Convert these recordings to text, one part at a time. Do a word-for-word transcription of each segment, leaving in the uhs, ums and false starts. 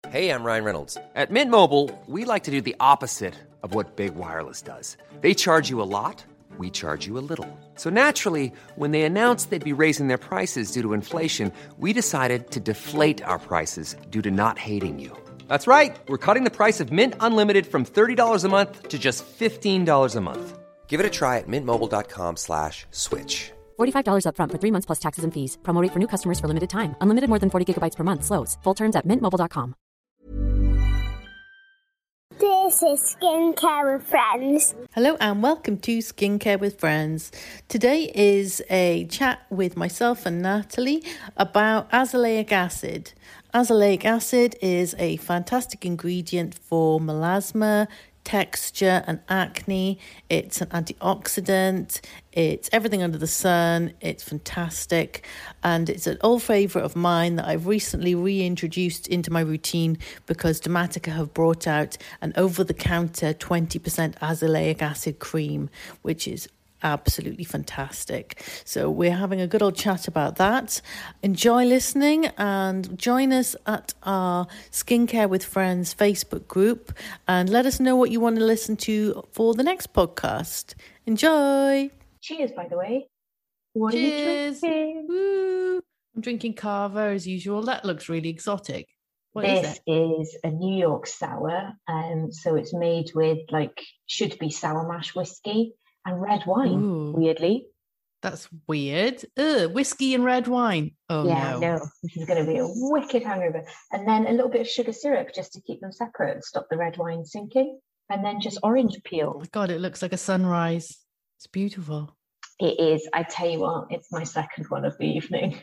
Hey, I'm Ryan Reynolds. At Mint Mobile, we like to do the opposite of what Big Wireless does. They charge you a lot, we charge you a little. So naturally, when they announced they'd be raising their prices due to inflation, we decided to deflate our prices due to not hating you. That's right. We're cutting the price of Mint Unlimited from thirty dollars a month to just fifteen dollars a month. Give it a try at mintmobile.com slash switch. forty-five dollars up front for three months plus taxes and fees. Promo rate for new customers for limited time. Unlimited more than forty gigabytes per month. Slows full terms at mint mobile dot com. This is Skincare with Friends. Hello and welcome to Skincare with Friends. Today is a chat with myself and Natalie about azelaic acid. Azelaic acid is a fantastic ingredient for melasma, texture and acne. It's an antioxidant. It's everything under the sun. It's fantastic. And it's an old favourite of mine that I've recently reintroduced into my routine because Dermatica have brought out an over-the-counter twenty percent azelaic acid cream, which is absolutely fantastic. So we're having a good old chat about that. Enjoy listening and join us at our Skincare with Friends Facebook group and let us know what you want to listen to for the next podcast. Enjoy. Cheers, by the way. What Cheers. are you drinking? Woo. I'm drinking Cava as usual. That looks really exotic. What this is it? is a New York sour. Um, so it's made with like should be sour mash whiskey and red wine, Ooh. weirdly. That's weird. Ugh, whiskey and red wine. Oh, yeah, no. no. This is going to be a wicked hangover. And then a little bit of sugar syrup just to keep them separate and stop the red wine sinking. And then just orange Oh, peel. my God, it looks like a sunrise. It's beautiful. It is. I tell you what, it's my second one of the evening.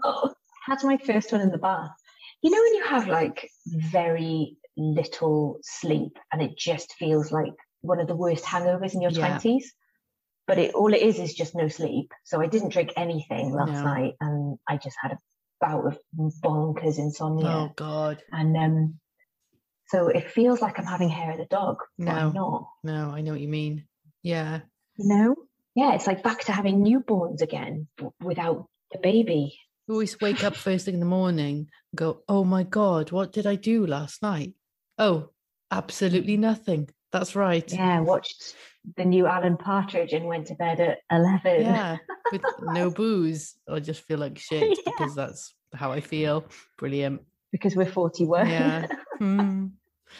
Had my first one in the bath. You know when you have like very little sleep and it just feels like one of the worst hangovers in your Yeah. twenties? But it all it is is just no sleep. So I didn't drink anything last No. night and I just had a bout of bonkers insomnia. Oh, God. And um, so it feels like I'm having hair of the dog, but No. I'm not. No, I know what you mean. Yeah. You know? Yeah, it's like back to having newborns again b- without the baby. You always wake up first thing in the morning and go, oh, my God, what did I do last night? Oh, absolutely nothing. That's right. Yeah, watched the new Alan Partridge and went to bed at eleven. Yeah, with no booze. I just feel like shit Yeah. because that's how I feel. Brilliant. Because we're forty-one. Yeah. Mm.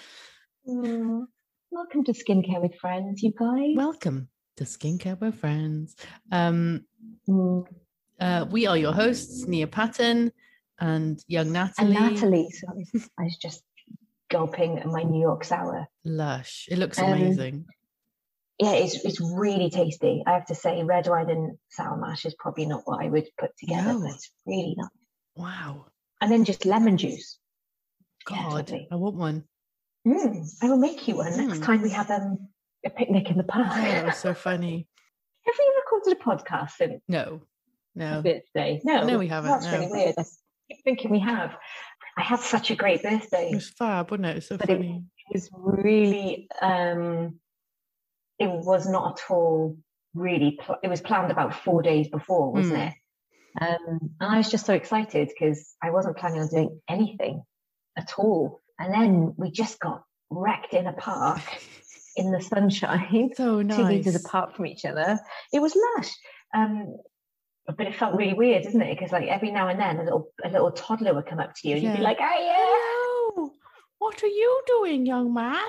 Mm. Welcome to Skincare with Friends, you guys. Welcome to Skincare with Friends. Um, Mm. uh, we are your hosts, Nia Patton and young And Natalie. Natalie, sorry, I was just gulping at my New York sour. Lush. It looks Um, amazing. Yeah, it's it's really tasty. I have to say, red wine and sour mash is probably not what I would put together, No. but it's really nice. Wow. And then just lemon juice. Yeah, God, lovely. I want one. Mm, I will make you one next Mm. time we have um, a picnic in the park. Oh, that was so funny. Have we recorded a podcast since No, my no. birthday? No, No, we haven't, That's no. really weird. I keep thinking we have. I had such a great birthday. It was fab, wasn't it? It was so But it- funny. It was really, um, it was not at all really, pl- it was planned about four days before, wasn't Mm. it? Um, and I was just so excited because I wasn't planning on doing anything at all. And then we just got wrecked in a park in the sunshine, So two meters nice. apart from each other. It was lush. Um, but it felt really weird, isn't it? Because like every now and then a little a little toddler would come up to you and you'd Yeah. be like, oh yeah, Hello. What are you doing, young man?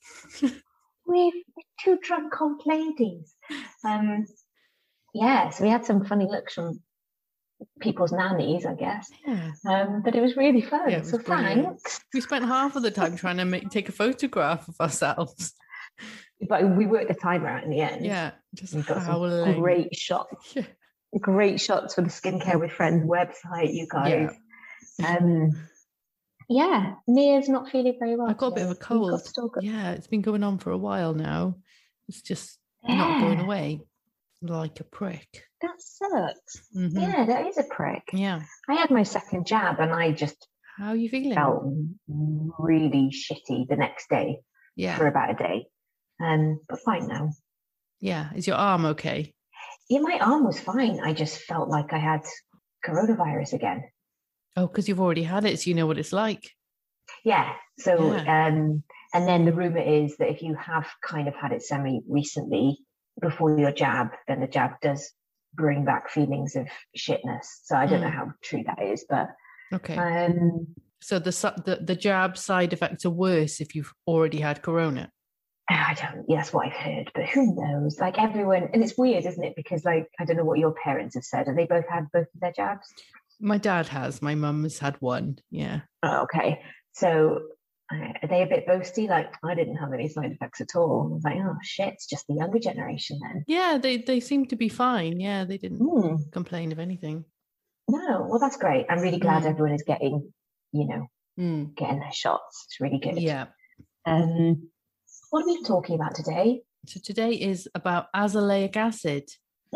we're two drunk old ladies. Um, yeah, so we had some funny looks from people's nannies, I guess. Yeah. Um, but it was really fun. Yeah, it was so brilliant. thanks. We spent half of the time trying to make, take a photograph of ourselves. But we worked the timer out in the end. Yeah, just We got some howling. great shots. Yeah. Great shots for the Skincare with Friends website, you guys. Um, yeah, Nia's not feeling very well. I've got a bit of a today. You've got- cold. still got- Yeah, it's been going on for a while now. It's just not going Yeah. away like a prick. That sucks. Mhm. Yeah, that is a prick. Yeah. I had my second jab and I just How are you feeling? felt really shitty the next day Yeah. for about a day. Um, but fine now. Yeah. Is your arm okay? Yeah, my arm was fine. I just felt like I had coronavirus again. Oh, because you've already had it, so you know what it's like. Yeah. So, Yeah. um, and then the rumor is that if you have kind of had it semi recently before your jab, then the jab does bring back feelings of shitness. So I don't know Mm. how true that is, but Okay. um, So the, su- the the jab side effects are worse if you've already had corona. I don't, yeah, that's what I've heard, but who knows? Like everyone, and it's weird, isn't it? Because like, I don't know what your parents have said. Have they both had both of their jabs? My dad has. My mum has had one. Yeah. Oh, okay. So uh, are they a bit boasty? Like, I didn't have any side effects at all. I was like, oh shit, it's just the younger generation then. Yeah, they, they seem to be fine. Yeah, they didn't Mm. complain of anything. No, well, that's great. I'm really glad Mm. everyone is getting, you know, Mm. getting their shots. It's really good. Yeah. Um, what are we talking about today? So today is about azelaic acid.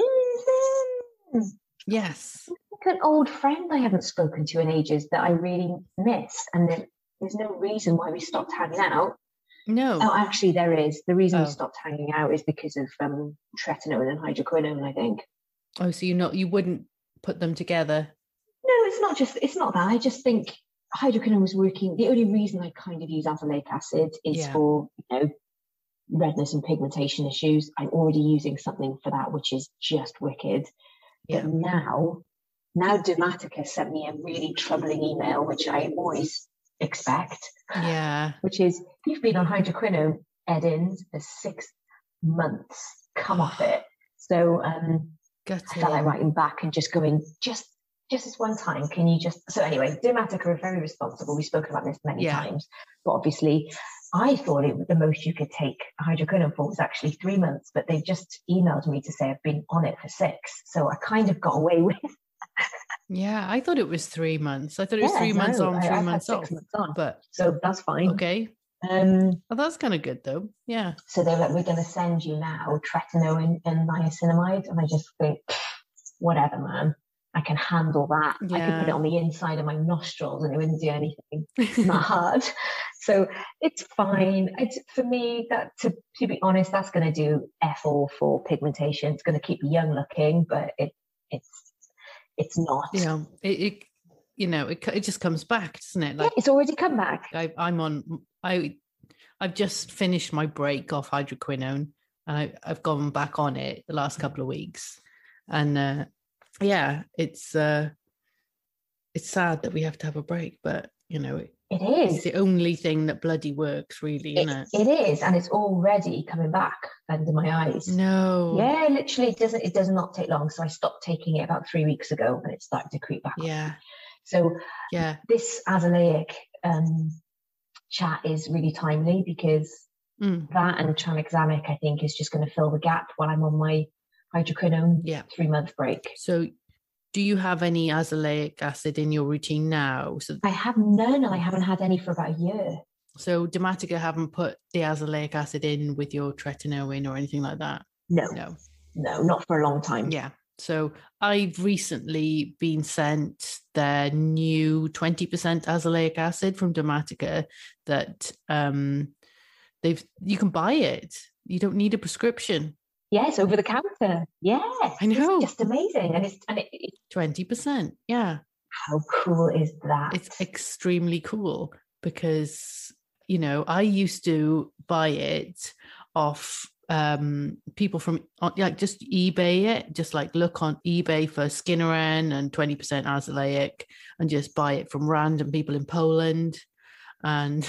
Mhm. Yes. Like an old friend I haven't spoken to in ages that I really miss, and there, there's no reason why we stopped hanging out. No. Oh, actually, there is. The reason Oh. we stopped hanging out is because of um, tretinoin and hydroquinone, I think. Oh, so you not you wouldn't put them together? No, it's not just, it's not that. I just think hydroquinone was working. The only reason I kind of use azelaic acid is Yeah. for, you know, redness and pigmentation issues. I'm already using something for that, which is just wicked. Yeah. But now, now Dermatica sent me a really troubling email, which I always expect, Yeah. which is, you've been on hydroquinone, Edins, for six months. Come off it. So um, I felt like Gutting. writing back and just going, just just this one time, can you just... So anyway, Dermatica are very responsible. We've spoken about this many Yeah. times. But obviously, I thought it the most you could take hydroquinone for was actually three months, but they just emailed me to say I've been on it for six. So I kind of got away with it. Yeah, I thought it was three months. I thought it was Yeah, three months no, on, I- 3 I've had months six off. months on. But So that's fine. okay. Um, Well, that's kind of good though. Yeah. so they're like, we're going to send you now tretinoin and niacinamide. And I just think, whatever, man. I can handle that. I could put it Yeah. on the inside of my nostrils and it wouldn't do anything. It's not hard. So it's fine. It's, for me, that to, to be honest, that's going to do F all for pigmentation. It's going to keep you young looking, but it it's it's not. You know, it, it you know, it it just comes back, doesn't it? Yeah, Like it's already come back. I, I'm on. I I've just finished my break off hydroquinone, and I, I've gone back on it the last couple of weeks, and uh, yeah, it's uh, it's sad that we have to have a break, but you know, it, It it's is. the only thing that bloody works, really, It, isn't it? it is, and it's already coming back under my eyes. No. Yeah, literally, it doesn't. It does not take long. So I stopped taking it about three weeks ago, and it started to creep back. Yeah. So Yeah. this azelaic um, chat is really timely because Mm. that and tranexamic, I think, is just going to fill the gap while I'm on my hydroquinone Yeah. three month break. So, do you have any azelaic acid in your routine now? So, I have none, and I haven't had any for about a year. so Dermatica haven't put the azelaic acid in with your tretinoin or anything like that? No, No. no, not for a long time. Yeah. So I've recently been sent their new twenty percent azelaic acid from Dermatica that um they've you can buy it. You don't need a prescription. Yes, over the counter. Yeah, I know. It's just amazing, and it's and it, it, twenty percent. Yeah. how cool is that? It's extremely cool because, you know, I used to buy it off um people from like just eBay it, just like look on eBay for Skinneren and twenty percent azelaic and just buy it from random people in Poland. And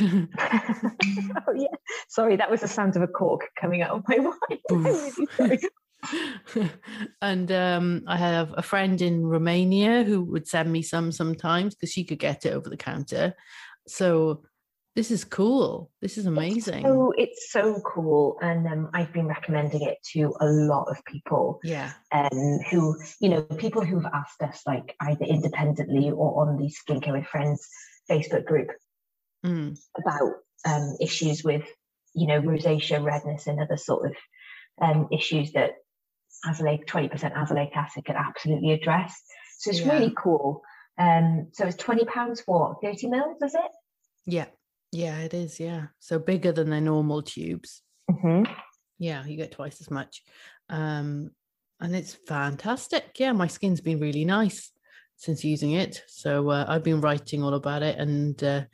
Oh yeah, sorry, that was the sound of a cork coming out of my wine. I'm really sorry. and um I have a friend in Romania who would send me some sometimes because she could get it over the counter. So this is cool. This is amazing. So it's so cool, and um, I've been recommending it to a lot of people. Yeah. Um, who, you know, people who've asked us, like either independently or on the Skincare with Friends Facebook group, Mm. about um, issues with, you know, rosacea, redness, and other sort of um, issues that azelaic, twenty percent azelaic acid can absolutely address. So it's Yeah. really cool. Um, so it's twenty pounds for thirty mils, is it? Yeah. Yeah, it is. Yeah. So bigger than their normal tubes. Mm-hmm. Yeah, you get twice as much. Um, and it's fantastic. Yeah, my skin's been really nice since using it. So uh, I've been writing all about it, and uh,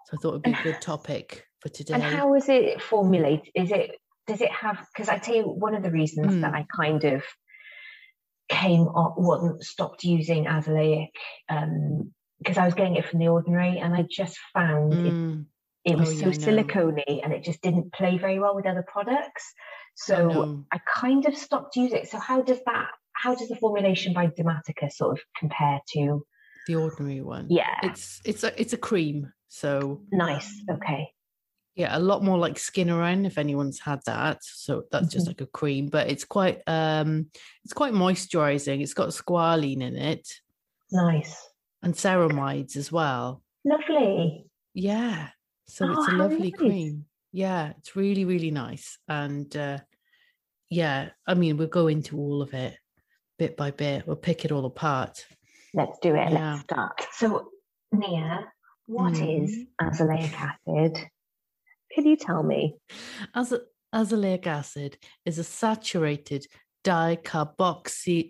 So I thought it'd be a good topic for today. And how is it formulated? Is it, does it have, because I tell you, one of the reasons mm. that I kind of came up, wasn't stopped using azelaic, um, because I was getting it from The Ordinary, and I just found mm. it, it was oh, so yeah, silicone-y, and it just didn't play very well with other products. So oh, no. I kind of stopped using it. So how does that, how does the formulation by Dermatica sort of compare to The Ordinary one? Yeah, it's it's a it's a cream. So nice. Okay. Yeah, a lot more like Skin Around, if anyone's had that. So that's mm-hmm. just like a cream, but it's quite um it's quite moisturizing. It's got squalene in it. Nice. And ceramides as well. Lovely. Yeah. So oh, it's a lovely nice. cream. Yeah, it's really, really nice. And uh, yeah, I mean, we'll go into all of it bit by bit. We'll pick it all apart. Let's do it. Yeah. Let's start. So, Nia, what mm. is azelaic acid? Can you tell me? As azelaic acid is a saturated dicarboxy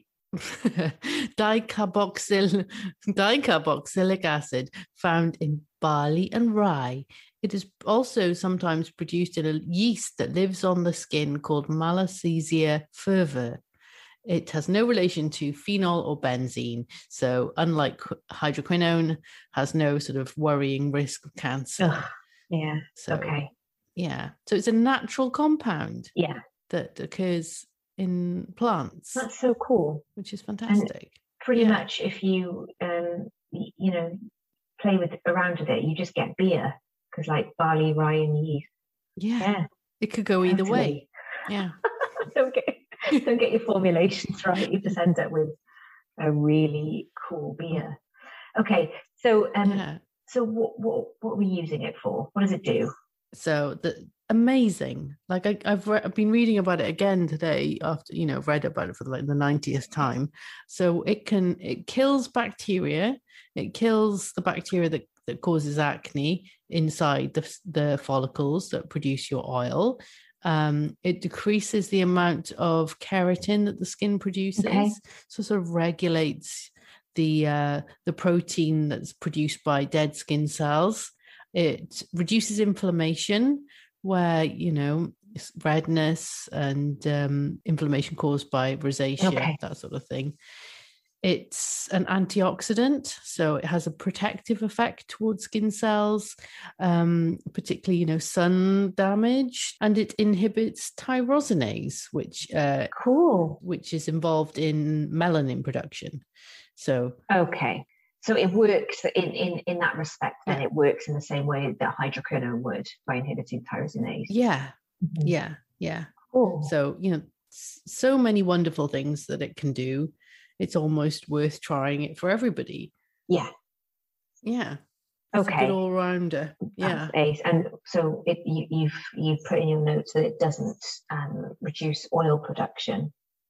dicarboxyl dicarboxylic acid found in barley and rye. It is also sometimes produced in a yeast that lives on the skin called Malassezia furfur. It has no relation to phenol or benzene. So unlike hydroquinone, has no sort of worrying risk of cancer. Ugh, yeah. So, okay. Yeah. So it's a natural compound. Yeah. That occurs in plants. That's so cool. Which is fantastic. And pretty yeah. much if you, um, you know, play with around with it, you just get beer. Because like barley, rye, and yeast. Yeah. yeah. It could go either totally. way. Yeah. don't get don't get your formulations right. You just end up with a really cool beer. Okay. So um yeah. so what what what are we using it for? What does it do? So the amazing. Like I, I've re- I've been reading about it again today after, you know, read about it for like the ninetieth time. So it can it kills bacteria. It kills the bacteria that that causes acne inside the, the follicles that produce your oil. Um, it decreases the amount of keratin that the skin produces, okay. so sort of regulates the uh, the protein that's produced by dead skin cells. It reduces inflammation, where, you know, redness and um, inflammation caused by rosacea, okay. that sort of thing. It's an antioxidant, so it has a protective effect towards skin cells, um, particularly, you know, sun damage, and it inhibits tyrosinase, which uh, cool, which is involved in melanin production. So okay, so it works in in in that respect. Then yeah. it works in the same way that hydroquinone would by inhibiting tyrosinase. Yeah, mm-hmm. yeah, yeah. Cool. So, you know, so many wonderful things that it can do. It's almost worth trying it for everybody. Yeah. Yeah. It's okay. a good all-rounder. Yeah. Ace. And so it, you, you've you've put in your notes that it doesn't um, reduce oil production.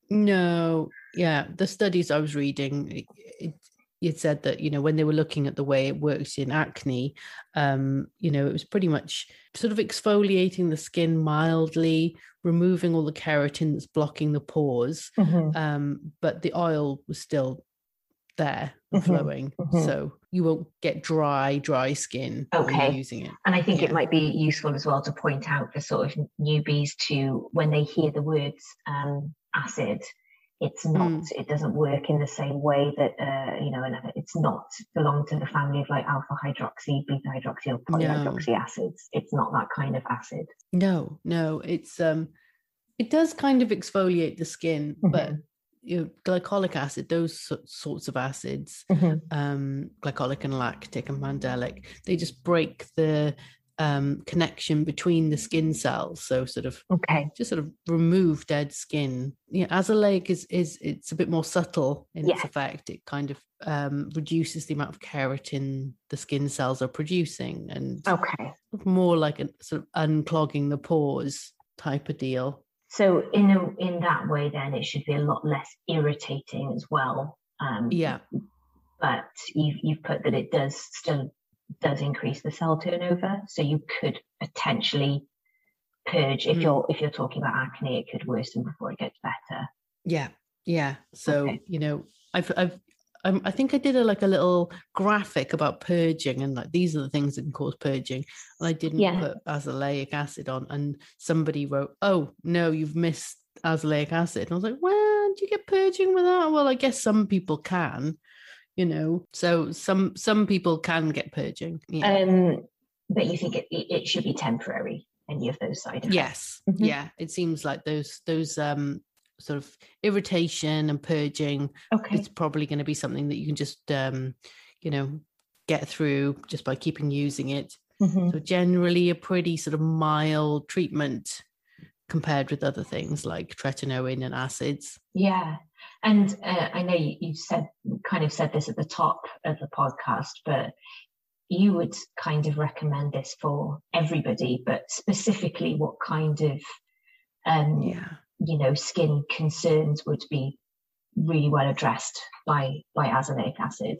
No. Yeah. The studies I was reading, it, it, it said that, you know, when they were looking at the way it works in acne, um, you know, it was pretty much sort of exfoliating the skin mildly, removing all the keratin that's blocking the pores, mm-hmm. um, but the oil was still there and mm-hmm. flowing. Mm-hmm. So you won't get dry, dry skin okay. when you're using it. And I think yeah. it might be useful as well to point out for sort of newbies to, when they hear the words um, acid, it's not, mm. it doesn't work in the same way that, uh, you know, it's not belong to the family of like alpha hydroxy, beta hydroxy, or polyhydroxy no. acids. It's not that kind of acid. No, no, it's, um, it does kind of exfoliate the skin, mm-hmm. but you know, glycolic acid, those so- sorts of acids, mm-hmm. um, glycolic and lactic and mandelic, they just break the um, connection between the skin cells. So sort of, okay, just sort of remove dead skin. Yeah, azelaic is is it's a bit more subtle in yeah. its effect. It kind of um, reduces the amount of keratin the skin cells are producing, and okay, more like a sort of unclogging the pores type of deal. So in a, in that way, then it should be a lot less irritating as well. Um, yeah, but you've you've put that it does still. does increase the cell turnover, so you could potentially purge if mm. you're if you're talking about acne, it could worsen before it gets better. Yeah, yeah. So okay. you know, I've I've um, I think I did a like a little graphic about purging, and like these are the things that can cause purging. And I didn't Yeah. put azelaic acid on, and somebody wrote, "Oh no, you've missed azelaic acid." And I was like, "Well, do you get purging with that?" Well, I guess some people can, you know. So some some people can get purging. Yeah. Um, but you think it, it should be temporary, any of those side effects? Yes. Mm-hmm. Yeah. It seems like those those um sort of irritation and purging. Okay. It's probably going to be something that you can just um you know get through just by keeping using it. Mm-hmm. So generally a pretty sort of mild treatment compared with other things like tretinoin and acids. Yeah. And uh, I know you, you said kind of said this at the top of the podcast, but you would kind of recommend this for everybody, but specifically what kind of, um, Yeah. you know, skin concerns would be really well addressed by, by azelaic acid?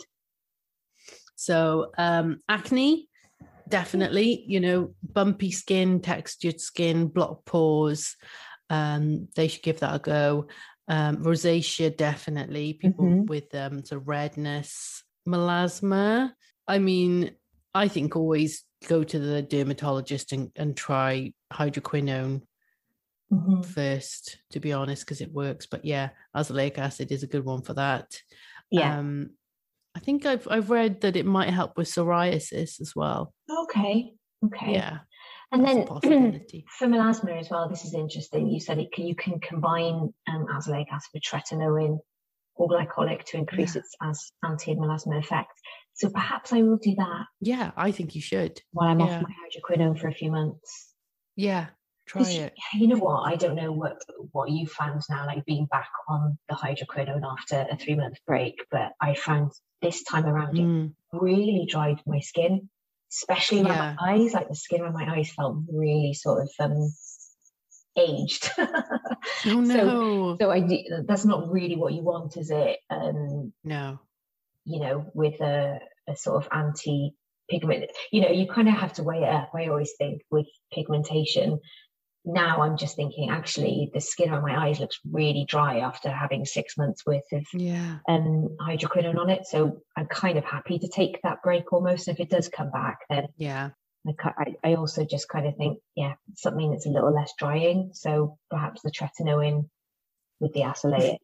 So um, acne, definitely, you know, bumpy skin, textured skin, blocked pores, um, they should give that a go. Um, rosacea, definitely. People Mhm. with um, sort of redness, melasma. I mean, I think always go to the dermatologist and, and try hydroquinone Mhm. first, to be honest, because it works. But yeah, azelaic acid is a good one for that. Yeah. Um, I think I've I've read that it might help with psoriasis as well. Okay. Okay. Yeah, And that's a then possibility. for melasma as well, this is interesting. You said it can, you can combine um, azelaic acid with tretinoin or glycolic to increase Yeah. its as anti-melasma effect. So perhaps I will do that Yeah, I think you should. while I'm Yeah. off my hydroquinone for a few months. Yeah, try 'Cause it. you know what? I don't know what what you found now, like being back on the hydroquinone after a three month break, but I found this time around it Mm, really dried my skin, especially around Yeah. my eyes. Like the skin around my eyes felt really sort of um, aged. Oh no, So, so I do, that's not really what you want, is it? Um, no. you know, with a, a sort of anti-pigment, you know, you kind of have to weigh it up. I always think with pigmentation. Now I'm just thinking, actually, the skin on my eyes looks really dry after having six months worth of Yeah, um, hydroquinone on it. So I'm kind of happy to take that break almost. If it does come back, then yeah. I, ca- I, I also just kind of think, yeah, something that's a little less drying. So perhaps the tretinoin with the azelaic.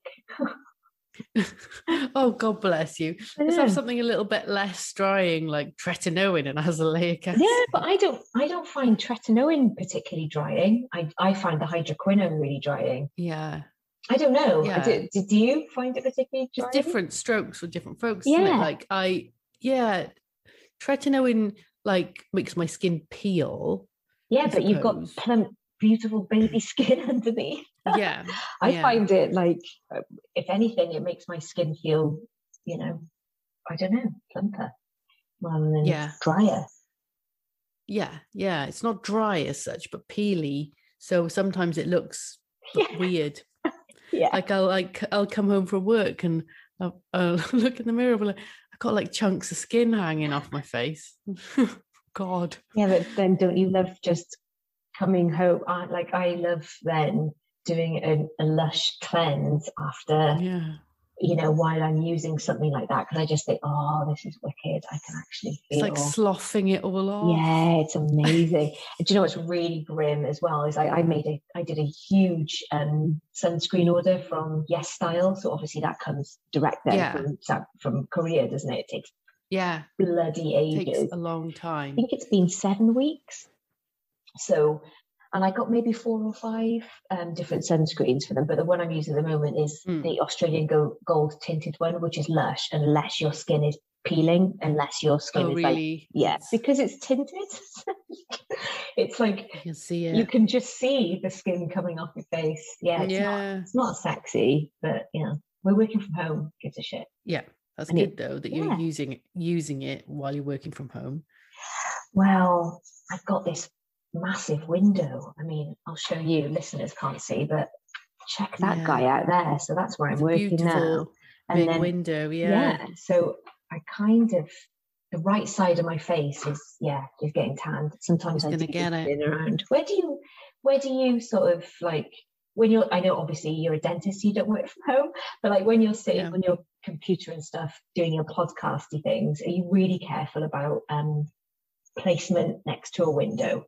Oh, God bless you. I Let's know. have something a little bit less drying, like tretinoin and azelaic acid. Yeah, but I don't I don't find tretinoin particularly drying. I, I find the hydroquinone really drying. Yeah. I don't know. Yeah. Do, do, do you find it particularly drying? It's different strokes for different folks, isn't Yeah. it? Like I, yeah, tretinoin like makes my skin peel. Yeah, I but you've got suppose. plump, beautiful baby skin underneath. Yeah, I yeah. find it like, uh, if anything, it makes my skin feel, you know, I don't know, plumper rather than Yeah. drier. Yeah, yeah. It's not dry as such, but peely. So sometimes it looks Yeah. weird. Yeah. Like I'll like I'll come home from work and I'll, I'll look in the mirror, and like I've got like chunks of skin hanging off my face. God. Yeah, but then don't you love just coming home? I, like I love then doing a, a lush cleanse after, Yeah. you know, while I'm using something like that, because I just think, oh, this is wicked. I can actually feel. It's like sloughing it all off. Yeah, it's amazing. And do you know what's really grim as well is I, I made a, I did a huge um, sunscreen order from Yes Style. So obviously that comes direct there Yeah. from, from Korea, doesn't it? It takes Yeah. bloody It ages. takes a long I time. think it's been seven weeks. So, and I got maybe four or five um, different sunscreens for them. But the one I'm using at the moment is Mm. the Australian Go- Gold tinted one, which is lush unless your skin is peeling, unless your skin Oh, is like, really? yeah, It's- because it's tinted. It's like You can see it. you can just see the skin coming off your face. Yeah, it's, Not, yeah. it's not sexy, but you know, we're working from home. Gives a shit. Yeah. That's And good it- though that yeah. you're using it using it while you're working from home. Well, I've got this massive window. I mean, I'll show you. Listeners can't see, but check that Yeah. guy out there. So that's where I'm It's a working now. beautiful And big then, window. yeah. Yeah. So I kind of, the right side of my face is, yeah, is getting tanned. Sometimes It's I gonna do get it. spin around. Where do you, where do you sort of like when you're, I know obviously you're a dentist, so you don't work from home, but like when you're sitting Yeah. on your computer and stuff, doing your podcasty things, are you really careful about um, placement next to a window?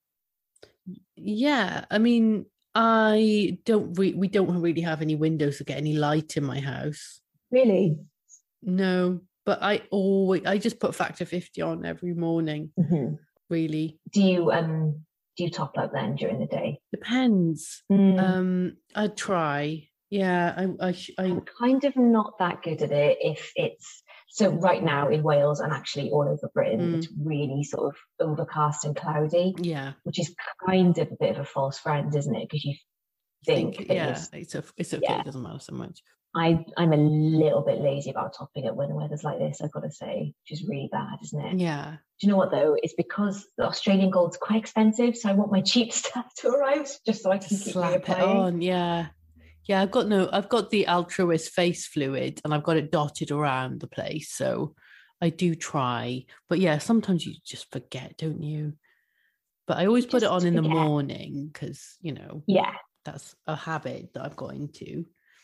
Yeah, I mean, I don't re- we don't really have any windows to get any light in my house. Really? No, but I always I just put factor fifty on every morning. Mm-hmm. Really. Do you um do you top up then during the day? Depends. Mm. Um, I try. Yeah, I I, sh- I I'm kind of not that good at it if it's so right now in Wales and actually all over Britain, Mm. it's really sort of overcast and cloudy, yeah. which is kind of a bit of a false friend, isn't it? Because you think, think that yeah, you're- it's a, it's okay. Yeah. It doesn't matter so much. I, I'm a little bit lazy about topping up when the weather's like this, I've got to say, which is really bad, isn't it? Yeah. Do you know what though? It's because the Australian gold's quite expensive, so I want my cheap stuff to arrive just so I can keep Slap it reapplying. on. Yeah. Yeah, I've got no, I've got the Altruist face fluid and I've got it dotted around the place. So I do try. But yeah, sometimes you just forget, don't you? But I always put it Just on in the forget. morning because, you know, Yeah. that's a habit that I've got into.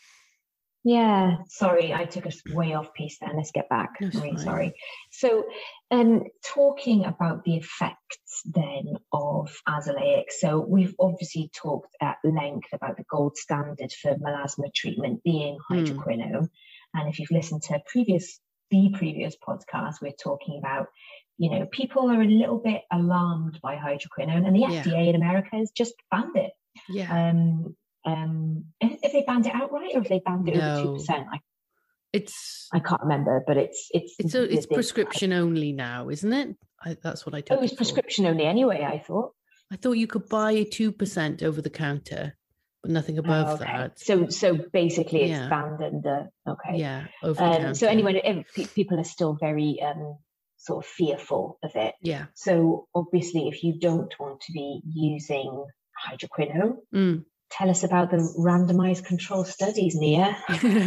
Yeah, sorry, I took us way off piece there. Let's get back. No, I'm it's really fine. sorry. So, um, talking about the effects then of azelaic. So we've obviously talked at length about the gold standard for melasma treatment being hydroquinone. And if you've listened to previous the previous podcast, we're talking about, you know, people are a little bit alarmed by hydroquinone, and the Yeah. F D A in America has just banned it. Yeah. Um, um, if if they banned it outright or if they banned it over No. two percent, I, It's I can't remember, but it's it's it's a, it's the- the- prescription only now, isn't it? I, that's what I took Oh, it's it for. prescription only anyway. I thought. I thought you could buy two percent over the counter, but nothing above Oh, okay. that. So so basically, it's Yeah. banned under okay. Yeah, over the Um, counter. so anyway, ev- pe- people are still very um, sort of fearful of it. Yeah. So obviously, if you don't want to be using hydroquinone, Mm. tell us about the randomized control studies, Nia.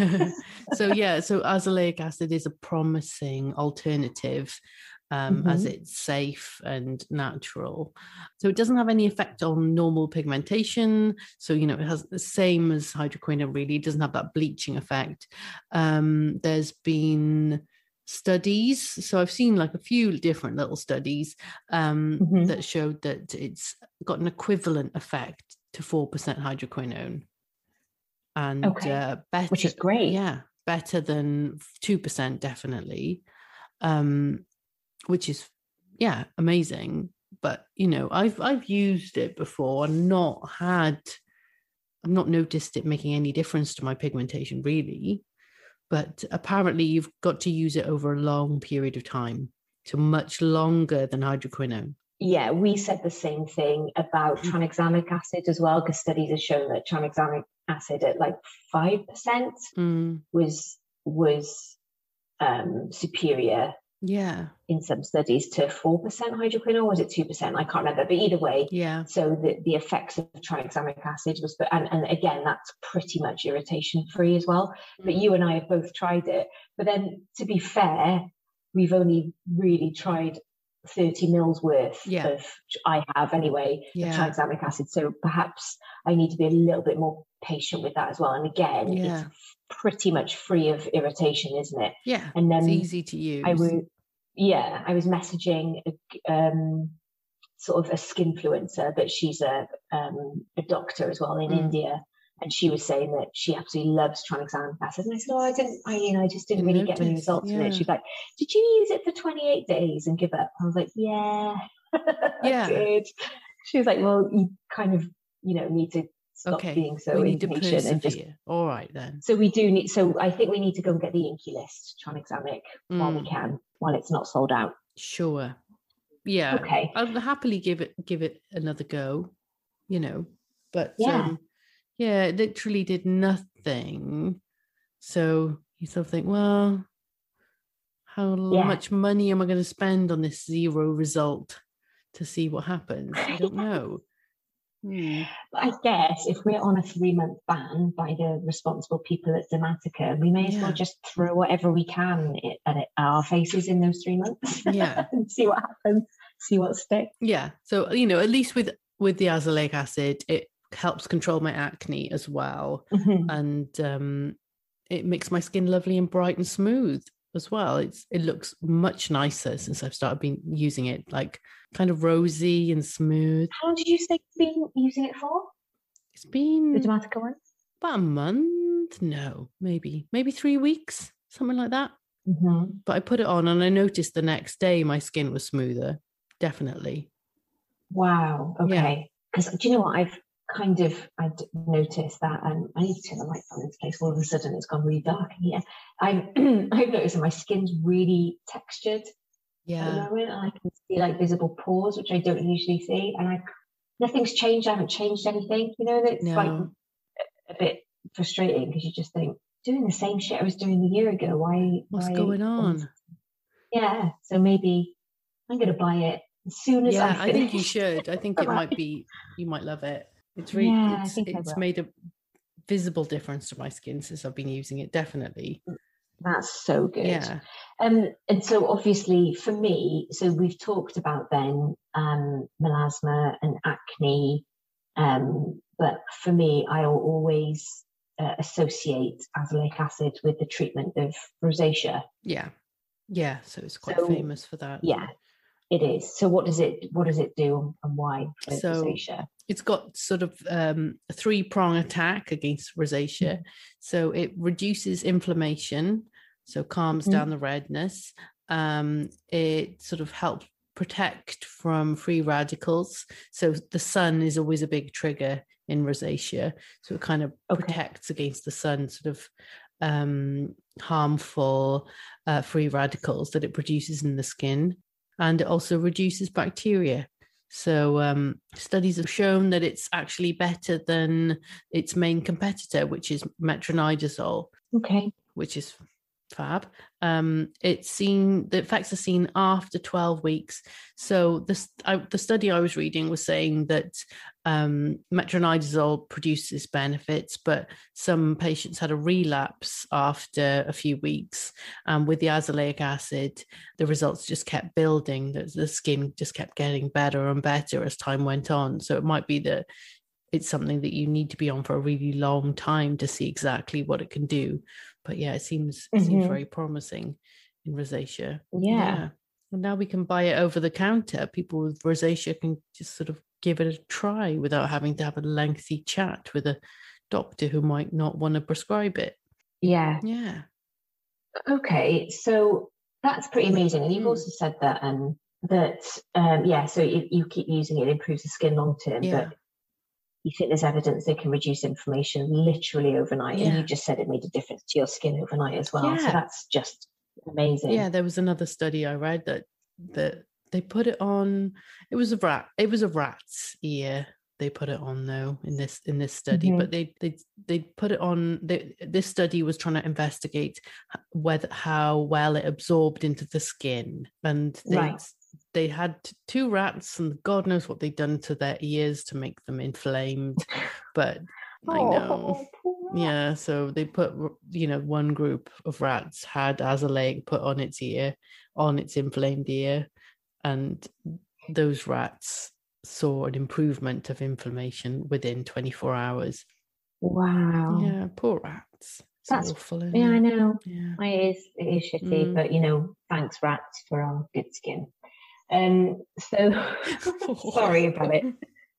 So yeah, so azelaic acid is a promising alternative um, as Mhm. it's safe and natural. So it doesn't have any effect on normal pigmentation. So, you know, it has the same as hydroquinone, really. It doesn't have that bleaching effect. Um, there's been studies. So I've seen like a few different little studies um, Mhm. that showed that it's got an equivalent effect to four percent hydroquinone. And Okay. uh, better, Which is great. Yeah, better than two percent definitely, um, which is, yeah, amazing. But, you know, I've I've used it before and not had, I've not noticed it making any difference to my pigmentation really. But apparently you've got to use it over a long period of time, so much longer than hydroquinone. Yeah, we said the same thing about tranexamic acid as well, because studies have shown that tranexamic acid at like five percent Mm, was was um, superior yeah, in some studies to four percent hydroquinone, or was it two percent? I can't remember, but either way, yeah, so the, the effects of tranexamic acid was, and, and again, that's pretty much irritation free as well. But you and I have both tried it. But then, to be fair, we've only really tried thirty mils worth Yeah. of, I have anyway, Yeah. of tranexamic acid. So perhaps I need to be a little bit more patient with that as well. And again, Yeah. it's pretty much free of irritation, isn't it? yeah. And then It's easy to use. I was, yeah, I was messaging a, um, sort of a skinfluencer, but she's a um, a doctor as well in Mm. India, and she was saying that she absolutely loves tranexamic acid. And I said, "Oh, I didn't, I you know, I just didn't Didn't really get many notice, results from yeah. it." She's like, "Did you use it for twenty-eight days and give up?" I was like, "Yeah, Yeah. I did." She was like, "Well, you kind of, you know, need to stop Okay, being so we need to impatient and just." persevere. All right then. So we do need. So I think we need to go and get the Inky list tranexamic while we Mm. can, while it's not sold out. Sure. Yeah. Okay. I'll happily give it give it another go, you know. But Yeah. um, yeah, it literally did nothing. So you sort of think, well, how Yeah. much money am I going to spend on this zero result to see what happens? I don't know. Hmm. But I guess if we're on a three-month ban by the responsible people at Dematica, we may as well Yeah. just throw whatever we can i- at, it, at our faces in those three months. Yeah. And see what happens, see what sticks. Yeah. So, you know, at least with with the azelaic acid, it helps control my acne as well. Mm-hmm. And um, it makes my skin lovely and bright and smooth as well. It's It looks much nicer since I've started been using it, like kind of rosy and smooth. How long did you say you've been using it for? It's been The Dermatica one? about a month. No, maybe, maybe three weeks, something like that. Mm-hmm. But I put it on and I noticed the next day my skin was smoother. Definitely. Wow. Okay. Because do you know what? I've kind of I've noticed that um, I need to turn the light on in this place. All of a sudden, it's gone really dark in here. I've I've noticed that my skin's really textured Yeah. at the moment, and I can see like visible pores, which I don't usually see. And I nothing's changed. I haven't changed anything. You know, and it's No. like a, a bit frustrating because you just think doing the same shit I was doing a year ago. Why? What's why, going on? Yeah. So maybe I'm going to buy it as soon as Yeah, I'm I think you finished. should. I think it might be, you might love it. It's really, Yeah, I it's, think I it's will. made a visible difference to my skin since I've been using it, definitely. That's so good. Yeah. Um, and so obviously for me, so we've talked about then um, melasma and acne, um, but for me, I'll always uh, associate azelaic acid with the treatment of rosacea. Yeah. Yeah. So it's quite So, famous for that. Yeah, it is. So what does it what does it do and why for So rosacea? it's got sort of um, a three-prong attack against rosacea. So it reduces inflammation, so calms Mhm. down the redness. Um, it sort of helps protect from free radicals. So the sun is always a big trigger in rosacea. So it kind of Okay. protects against the sun, sort of um, harmful uh, free radicals that it produces in the skin. And it also reduces bacteria. So um, studies have shown that it's actually better than its main competitor, which is metronidazole, Okay. which is fab. Um, it's seen, the effects are seen after twelve weeks. So this, I, the study I was reading was saying that um, metronidazole produces benefits, but some patients had a relapse after a few weeks. And with the azelaic acid, the results just kept building. The, the skin just kept getting better and better as time went on. So it might be that it's something that you need to be on for a really long time to see exactly what it can do. But yeah, it seems it seems Mhm. very promising in rosacea. Yeah. And now we can buy it over the counter. People with rosacea can just sort of give it a try without having to have a lengthy chat with a doctor who might not want to prescribe it. Yeah. Yeah. Okay, so that's pretty amazing. And you've Mm. also said that um that um yeah, so if you keep using it, it improves the skin long term, Yeah. but you think there's evidence they can reduce inflammation literally overnight. And Yeah. you just said it made a difference to your skin overnight as well. So Yeah. that's just amazing. Yeah, there was another study I read that that they put it on. It was a rat. It was a rat's ear. They put it on though in this in this study, Mhm. but they they they put it on. They, this study was trying to investigate h- whether how well it absorbed into the skin, and they Right. they had t- two rats, and God knows what they'd done to their ears to make them inflamed. But I know. Oh, poor rat. Yeah, so they put, you know, one group of rats had azelaic put on its ear, on its inflamed ear, and those rats saw an improvement of inflammation within twenty-four hours. Wow. Yeah, poor rats. It's That's- awful. Isn't Yeah, I it? know. Yeah. It is, it is shitty, Mm. but you know, thanks rats for our good skin. Um, so sorry about it.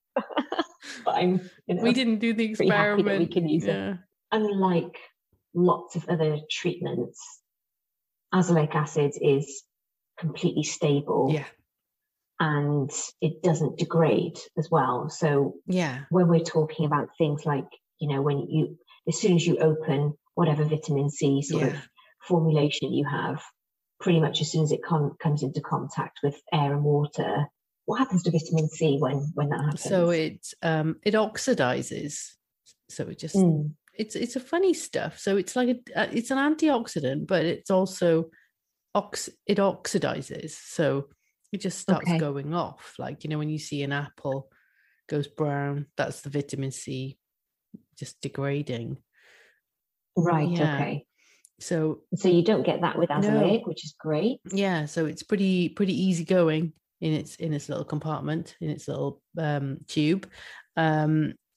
But I'm, you know, We didn't do the pretty happy that we experiment. can use it. Yeah. Unlike lots of other treatments, azelaic acid is completely stable Yeah. and it doesn't degrade as well. So Yeah. when we're talking about things like, you know, when you, as soon as you open whatever vitamin C sort Yeah. of formulation you have, pretty much as soon as it com- comes into contact with air and water, what happens to vitamin C when, when that happens? So it um it oxidizes. So it just Mm. it's it's a funny stuff. So it's like a, uh, it's an antioxidant, but it's also ox it oxidizes. So it just starts Okay. going off. Like, you know, when you see an apple goes brown, that's the vitamin C just degrading. Right, Yeah. okay. So So you don't get that with No. azelaic, which is great. yeah, so it's pretty pretty easy going in its in its little compartment, in its little um tube. Um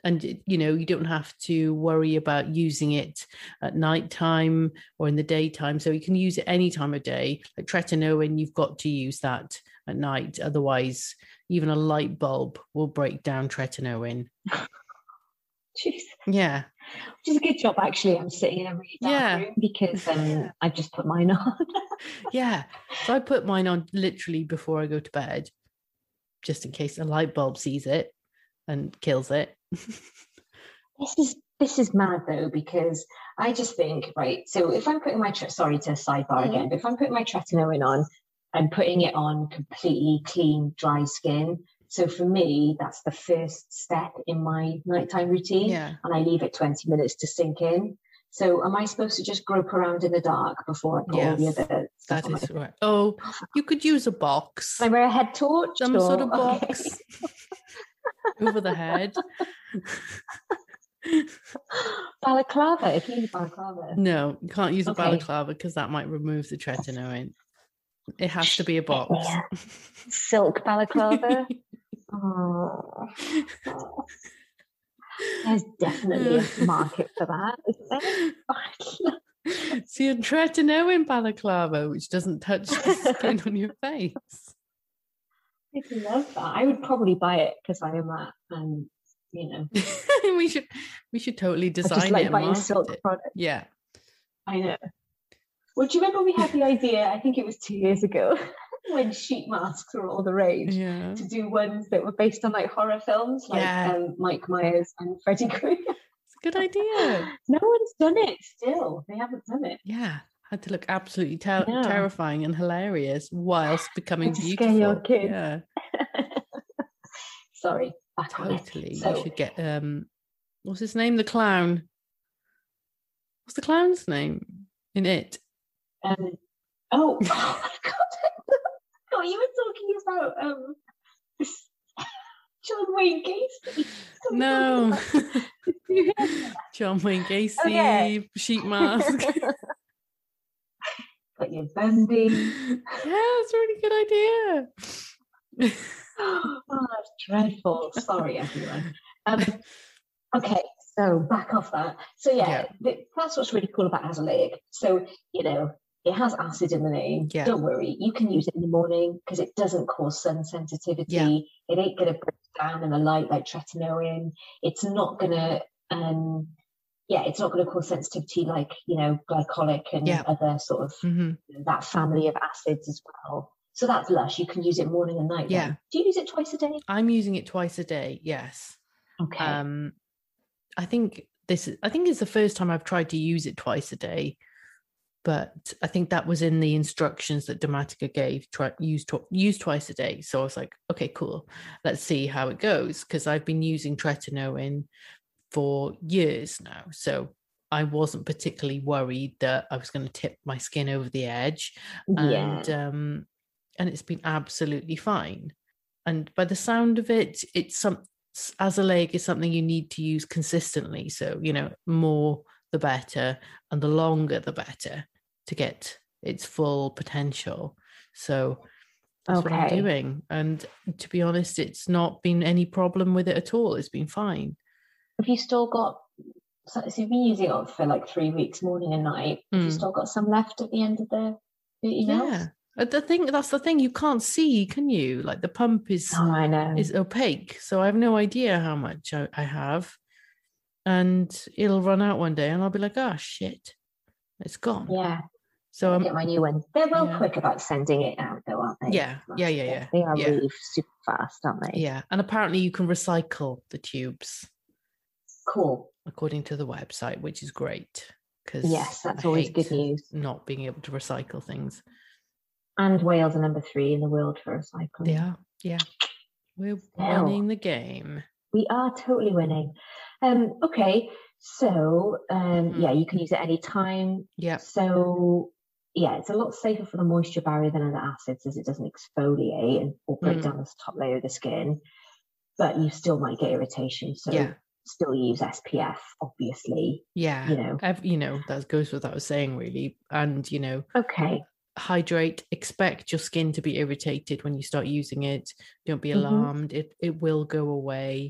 And, you know, you don't have to worry about using it at nighttime or in the daytime. So you can use it any time of day. Like tretinoin, you've got to use that at night. Otherwise, even a light bulb will break down tretinoin. Jeez. Yeah. Which is a good job, actually. I'm sitting in a really dark Yeah. room because um, I just put mine on. Yeah. So I put mine on literally before I go to bed, just in case a light bulb sees it and kills it. This is this is mad though, because I just think, right, so if I'm putting my tre- sorry to sidebar Mm. again, but if I'm putting my tretinoin on, I'm putting it on completely clean, dry skin. So for me, that's the first step in my nighttime routine, Yeah. and I leave it twenty minutes to sink in. So am I supposed to just grope around in the dark before I put all the Yes, other stuff that on my is right. Oh, you could use a box, Can I wear a head torch? some or- sort of okay. box over the head. Balaclava, if you use balaclava. No, you can't use a Okay. balaclava because that might remove the tretinoin. It has to be a box. Yeah. Silk balaclava. Oh. Oh. There's definitely a market for that, isn't there? See, a tretinoin balaclava, which doesn't touch the skin on your face. I love that. I would probably buy it because I am that, and you know, we should we should totally I design just like it and buying market silk it. products. Yeah. I know. Well, do you remember we had the idea? I think it was two years ago when sheet masks were all the rage. Yeah. To do ones that were based on like horror films, like Yeah. um, Mike Myers and Freddie Krueger. It's a good idea. No one's done it still. They haven't done it. Yeah. Had to look absolutely ter- Yeah. terrifying and hilarious whilst becoming To scare beautiful. your kids. Yeah. Sorry, back on it. Totally. So- You should get um what's his name? The clown. What's the clown's name in it? Um, oh, oh my god! Oh, you were talking about um, this John Wayne Gacy. No. John Wayne Gacy, Oh, yeah. sheet mask. Got your Bundy. Yeah, it's a really good idea. Oh, that's dreadful. Sorry, everyone. Um, okay, so back off that. So yeah, Yeah. th- that's what's really cool about azelaic. So, you know, it has acid in the name. Yeah. Don't worry, you can use it in the morning because it doesn't cause sun sensitivity. Yeah. It ain't going to break down in the light like tretinoin. It's not going to, um, yeah, it's not going to cause sensitivity like, you know, glycolic and Yeah. other sort of hmm that family of acids as well. So that's lush. You can use it morning and night. Yeah. then. Do you use it twice a day? I'm using it twice a day. Yes. Okay. Um, I think this is, I think it's the first time I've tried to use it twice a day, but I think that was in the instructions that Domatica gave, try use, tw- use twice a day. So I was like, okay, cool. Let's see how it goes. Because I've been using tretinoin for years now. So I wasn't particularly worried that I was going to tip my skin over the edge. And, yeah. um, and it's been absolutely fine. And by the sound of it, it's some, azelaic is something you need to use consistently. So, you know, more the better, and the longer the better to get its full potential. So that's what I'm Okay. doing. And to be honest, it's not been any problem with it at all. It's been fine. Have you still got, so, so you've been using it for like three weeks, morning and night. Have you Mm. still got some left at the end of the, you know? Yeah. Uh, The thing, that's the thing, you can't see, can you? Like the pump is Oh, I know. is opaque, so I have no idea how much I, I have, and it'll run out one day, and I'll be like, "Oh shit, it's gone." Yeah. So I'll I'm, get my new one. They're well yeah. quick about sending it out though, aren't they? yeah, yeah, yeah, yeah, They are yeah, really super fast, aren't they? yeah. And apparently, you can recycle the tubes Cool. according to the website, which is great. Because Yes, that's always good news. Not being able to recycle things. And Wales are number three in the world for recycling. They are, yeah. We're Hell. winning the game. We are totally winning. Um, okay, so um, Mhm. yeah, you can use it any time. Yeah, So yeah, it's a lot safer for the moisture barrier than other acids, as it doesn't exfoliate and or break Mm. down the top layer of the skin. But you still might get irritation, so Yeah. still use S P F, obviously. yeah. You know. I've, you know, that goes with what I was saying, really. And you know, Okay. hydrate, expect your skin to be irritated when you start using it. Don't be Mhm. alarmed. It it will go away.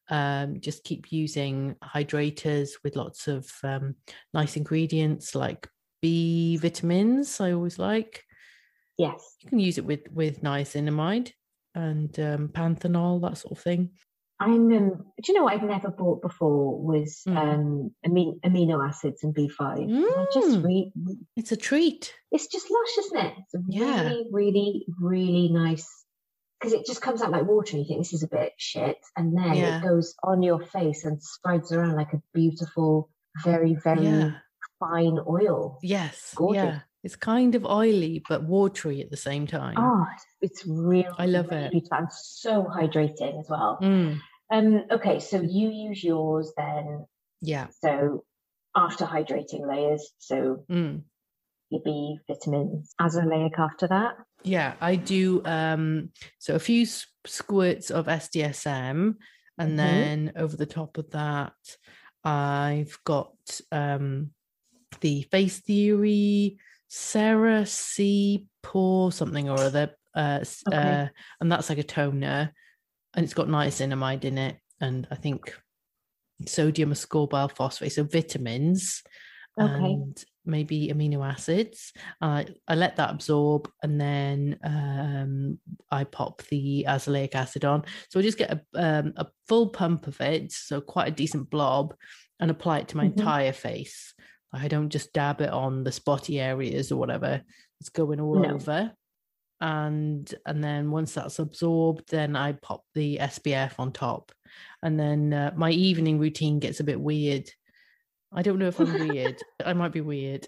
Um, just keep using hydrators with lots of um, nice ingredients like B vitamins. I always like. Yes. You can use it with with niacinamide and um, panthenol, that sort of thing. I'm. Um, do you know what I've never bought before was Mm. um, amino, amino acids and B five. Mm. I just re- It's a treat. It's just lush, isn't it? It's a Yeah. really, really, really nice. Because it just comes out like water and you think this is a bit shit. And then Yeah. it goes on your face and spreads around like a beautiful, very, very Yeah. fine oil. Yes. Gorgeous. Yeah. It's kind of oily but watery at the same time. Oh, it's really, I love really it. beautiful and so hydrating as well. Mm. Um, okay, so you use yours then. Yeah. So after hydrating layers, so Mm. your B vitamins, azelaic after that. Yeah, I do. Um, so a few s- squirts of S D S M, and Mhm. then over the top of that, I've got um, the Face Theory Sarah C Pore something or other, uh, s- Okay. uh, and that's like a toner, and it's got niacinamide in it, and I think sodium ascorbate phosphate, so vitamins. Okay. And maybe amino acids. Uh, I let that absorb, and then um, I pop the azelaic acid on. So I just get a, um, a full pump of it, so quite a decent blob, and apply it to my Mhm. entire face. I don't just dab it on the spotty areas or whatever. It's going all No. over. And and then once that's absorbed, then I pop the S P F on top. And then uh, my evening routine gets a bit weird. I don't know if I'm weird. I might be weird.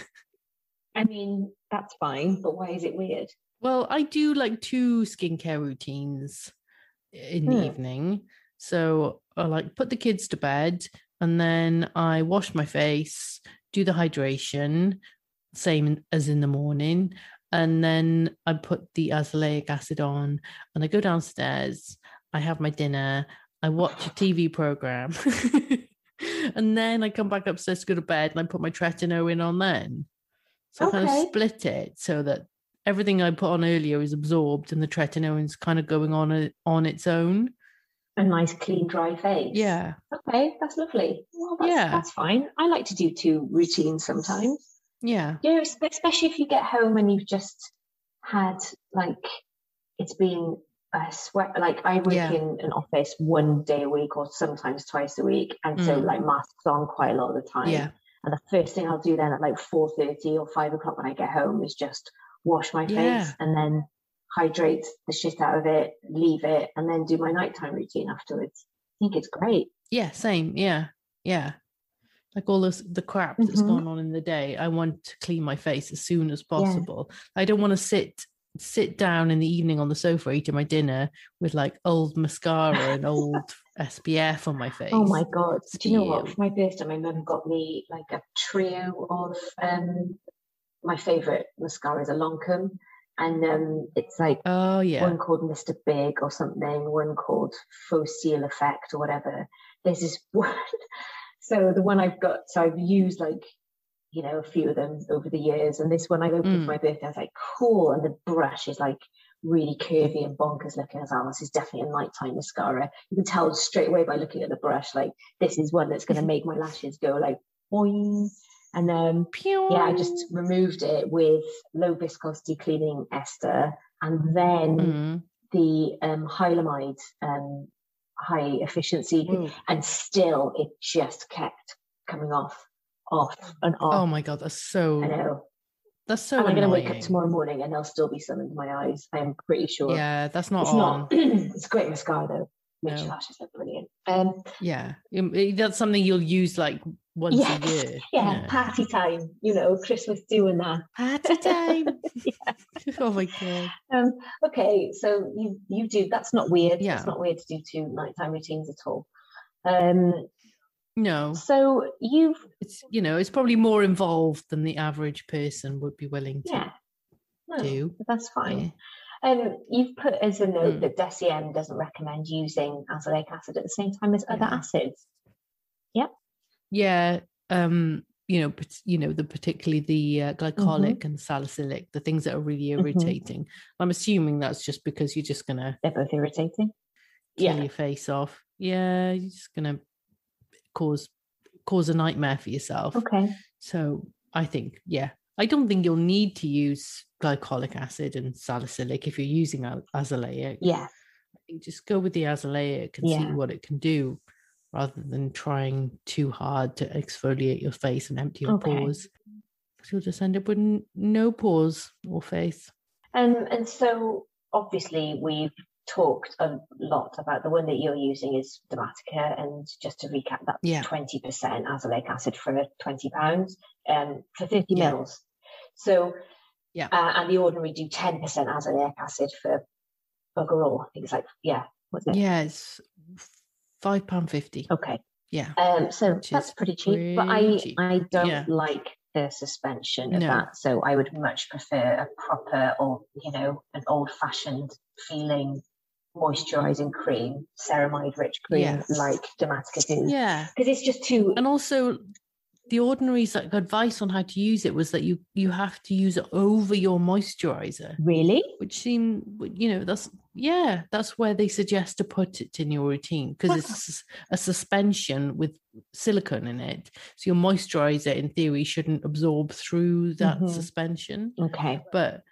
I mean, that's fine, but why is it weird? Well, I do like two skincare routines in the Hmm. evening. So I like put the kids to bed, and then I wash my face, do the hydration, same as in the morning. And then I put the azelaic acid on, and I go downstairs. I have my dinner. I watch a T V program. And then I come back upstairs to go to bed, and I put my Tretinoin in on then. So I kind of Okay. split it so that everything I put on earlier is absorbed, and the Tretinoin's kind of going on a, on its own. A nice, clean, dry face. Yeah. Okay, that's lovely. Well, that's, Yeah. that's fine. I like to do two routines sometimes. Yeah. You know, especially if you get home and you've just had, like, it's been a sweat. Like, I work Yeah. in an office one day a week or sometimes twice a week. And so, Mm. like, masks on quite a lot of the time. Yeah. And the first thing I'll do then at like four thirty or five o'clock when I get home is just wash my Yeah. face and then hydrate the shit out of it, leave it, and then do my nighttime routine afterwards. I think it's great. Yeah. Same. Yeah. Yeah. Like all this, the crap that's Mhm. gone on in the day, I want to clean my face as soon as possible. I don't want to sit sit down in the evening on the sofa eating my dinner with like old mascara and old S P F on my face. Oh my God. Do you know what? Ew. For my birthday, my mum got me like a trio of um my favourite mascara is a Lancome. And um it's like Oh yeah. one called Mister Big or something, one called Faux Seal Effect or whatever. There's this one. So the one I've got, so I've used like, you know, a few of them over the years. And this one I opened Mm. for my birthday, I was like, cool. And the brush is like really curvy and bonkers looking as well. This is definitely a nighttime mascara. You can tell straight away by looking at the brush, like this is one that's going to make my lashes go like boing. And um, yeah, I just removed it with low viscosity cleaning ester, and then Mm. the um, Hylamide um, high efficiency, Ooh. and still it just kept coming off, off and Oh off. my God, that's so I know. that's so and I'm going to annoying. wake up tomorrow morning and there'll still be some in my eyes. I'm pretty sure. Yeah, that's not it's on. not. It's a great mascara though. Makes No. your lashes look brilliant. Um, Yeah, Um, it- that's something you'll use like once yeah, a year. yeah, you know. party time. You know, Christmas doing that. Party time. Yeah. Oh my God. Um, okay, so you you do. That's not weird. Yeah. It's not weird to do two nighttime routines at all. Um, No, so you've it's you know it's probably more involved than the average person would be willing to yeah, no, do. but that's fine. Yeah. Um, you've put as a note Mm. that DECIEM doesn't recommend using azelaic acid at the same time as other Yeah. acids. Yeah, um, you know, pat- you know, the particularly the uh, glycolic and salicylic, the things that are really Mhm. irritating. I'm assuming that's just because you're just gonna They're both irritating. kill Yeah. your face off. yeah, you're just going to cause cause a nightmare for yourself. Okay. So I think, yeah, I don't think you'll need to use glycolic acid and salicylic if you're using azelaic. Yeah. I think just go with the azelaic and Yeah. see what it can do rather than trying too hard to exfoliate your face and empty your Okay. pores. Because you'll just end up with n- no pores or face. Um, and so obviously we've talked a lot about the one that you're using is Dermatica, and just to recap, that's Yeah. twenty percent azelaic acid for twenty pounds um, for thirty Yeah. mils. So, Yeah. uh, and the ordinary do ten percent azelaic acid for bugger all. I think it's like, yeah, what's it? Yeah, it's five pounds fifty. Okay. Yeah. Um, so Which that's is pretty cheap, but pretty I, cheap. I don't Yeah. like the suspension of No. that. So I would much prefer a proper, or, you know, an old fashioned feeling moisturizing cream, ceramide rich cream, Yeah. like Dermatica do. Yeah. Because it's just too, And also, the Ordinary's like advice on how to use it was that you you have to use it over your moisturizer, really? which seemed, you know, that's, yeah, that's where they suggest to put it in your routine because it's a suspension with silicone in it. So your moisturizer, in theory, shouldn't absorb through that Mhm. suspension. Okay. But,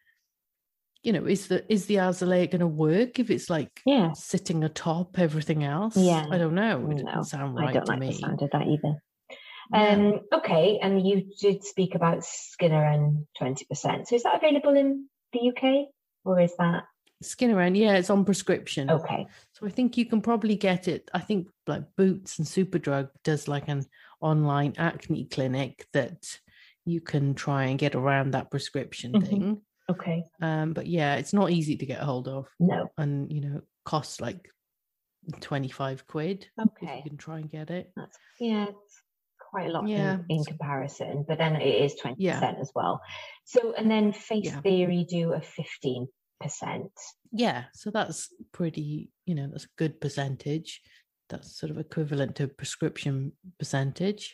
you know, is the is the azelaic going to work if it's like Yeah. sitting atop everything else? Yeah. I don't know. It No, doesn't sound I right don't to like me. the sound of that either. Yeah. Um, okay, and you did speak about Skinner and twenty percent. So is that available in the U K, or is that Skinner End, yeah, it's on prescription. okay? So I think you can probably get it. I think like Boots and Superdrug does like an online acne clinic that you can try and get around that prescription Mhm. thing. Okay. Um, but yeah, it's not easy to get a hold of, No. and you know, costs like twenty-five quid. If Okay. you can try and get it. That's yeah, it's quite a lot Yeah. in, in comparison, but then it is twenty Yeah. percent as well. So and then Face Yeah. Theory do a fifteen percent. Yeah, so that's pretty, you know, that's a good percentage. That's sort of equivalent to prescription percentage.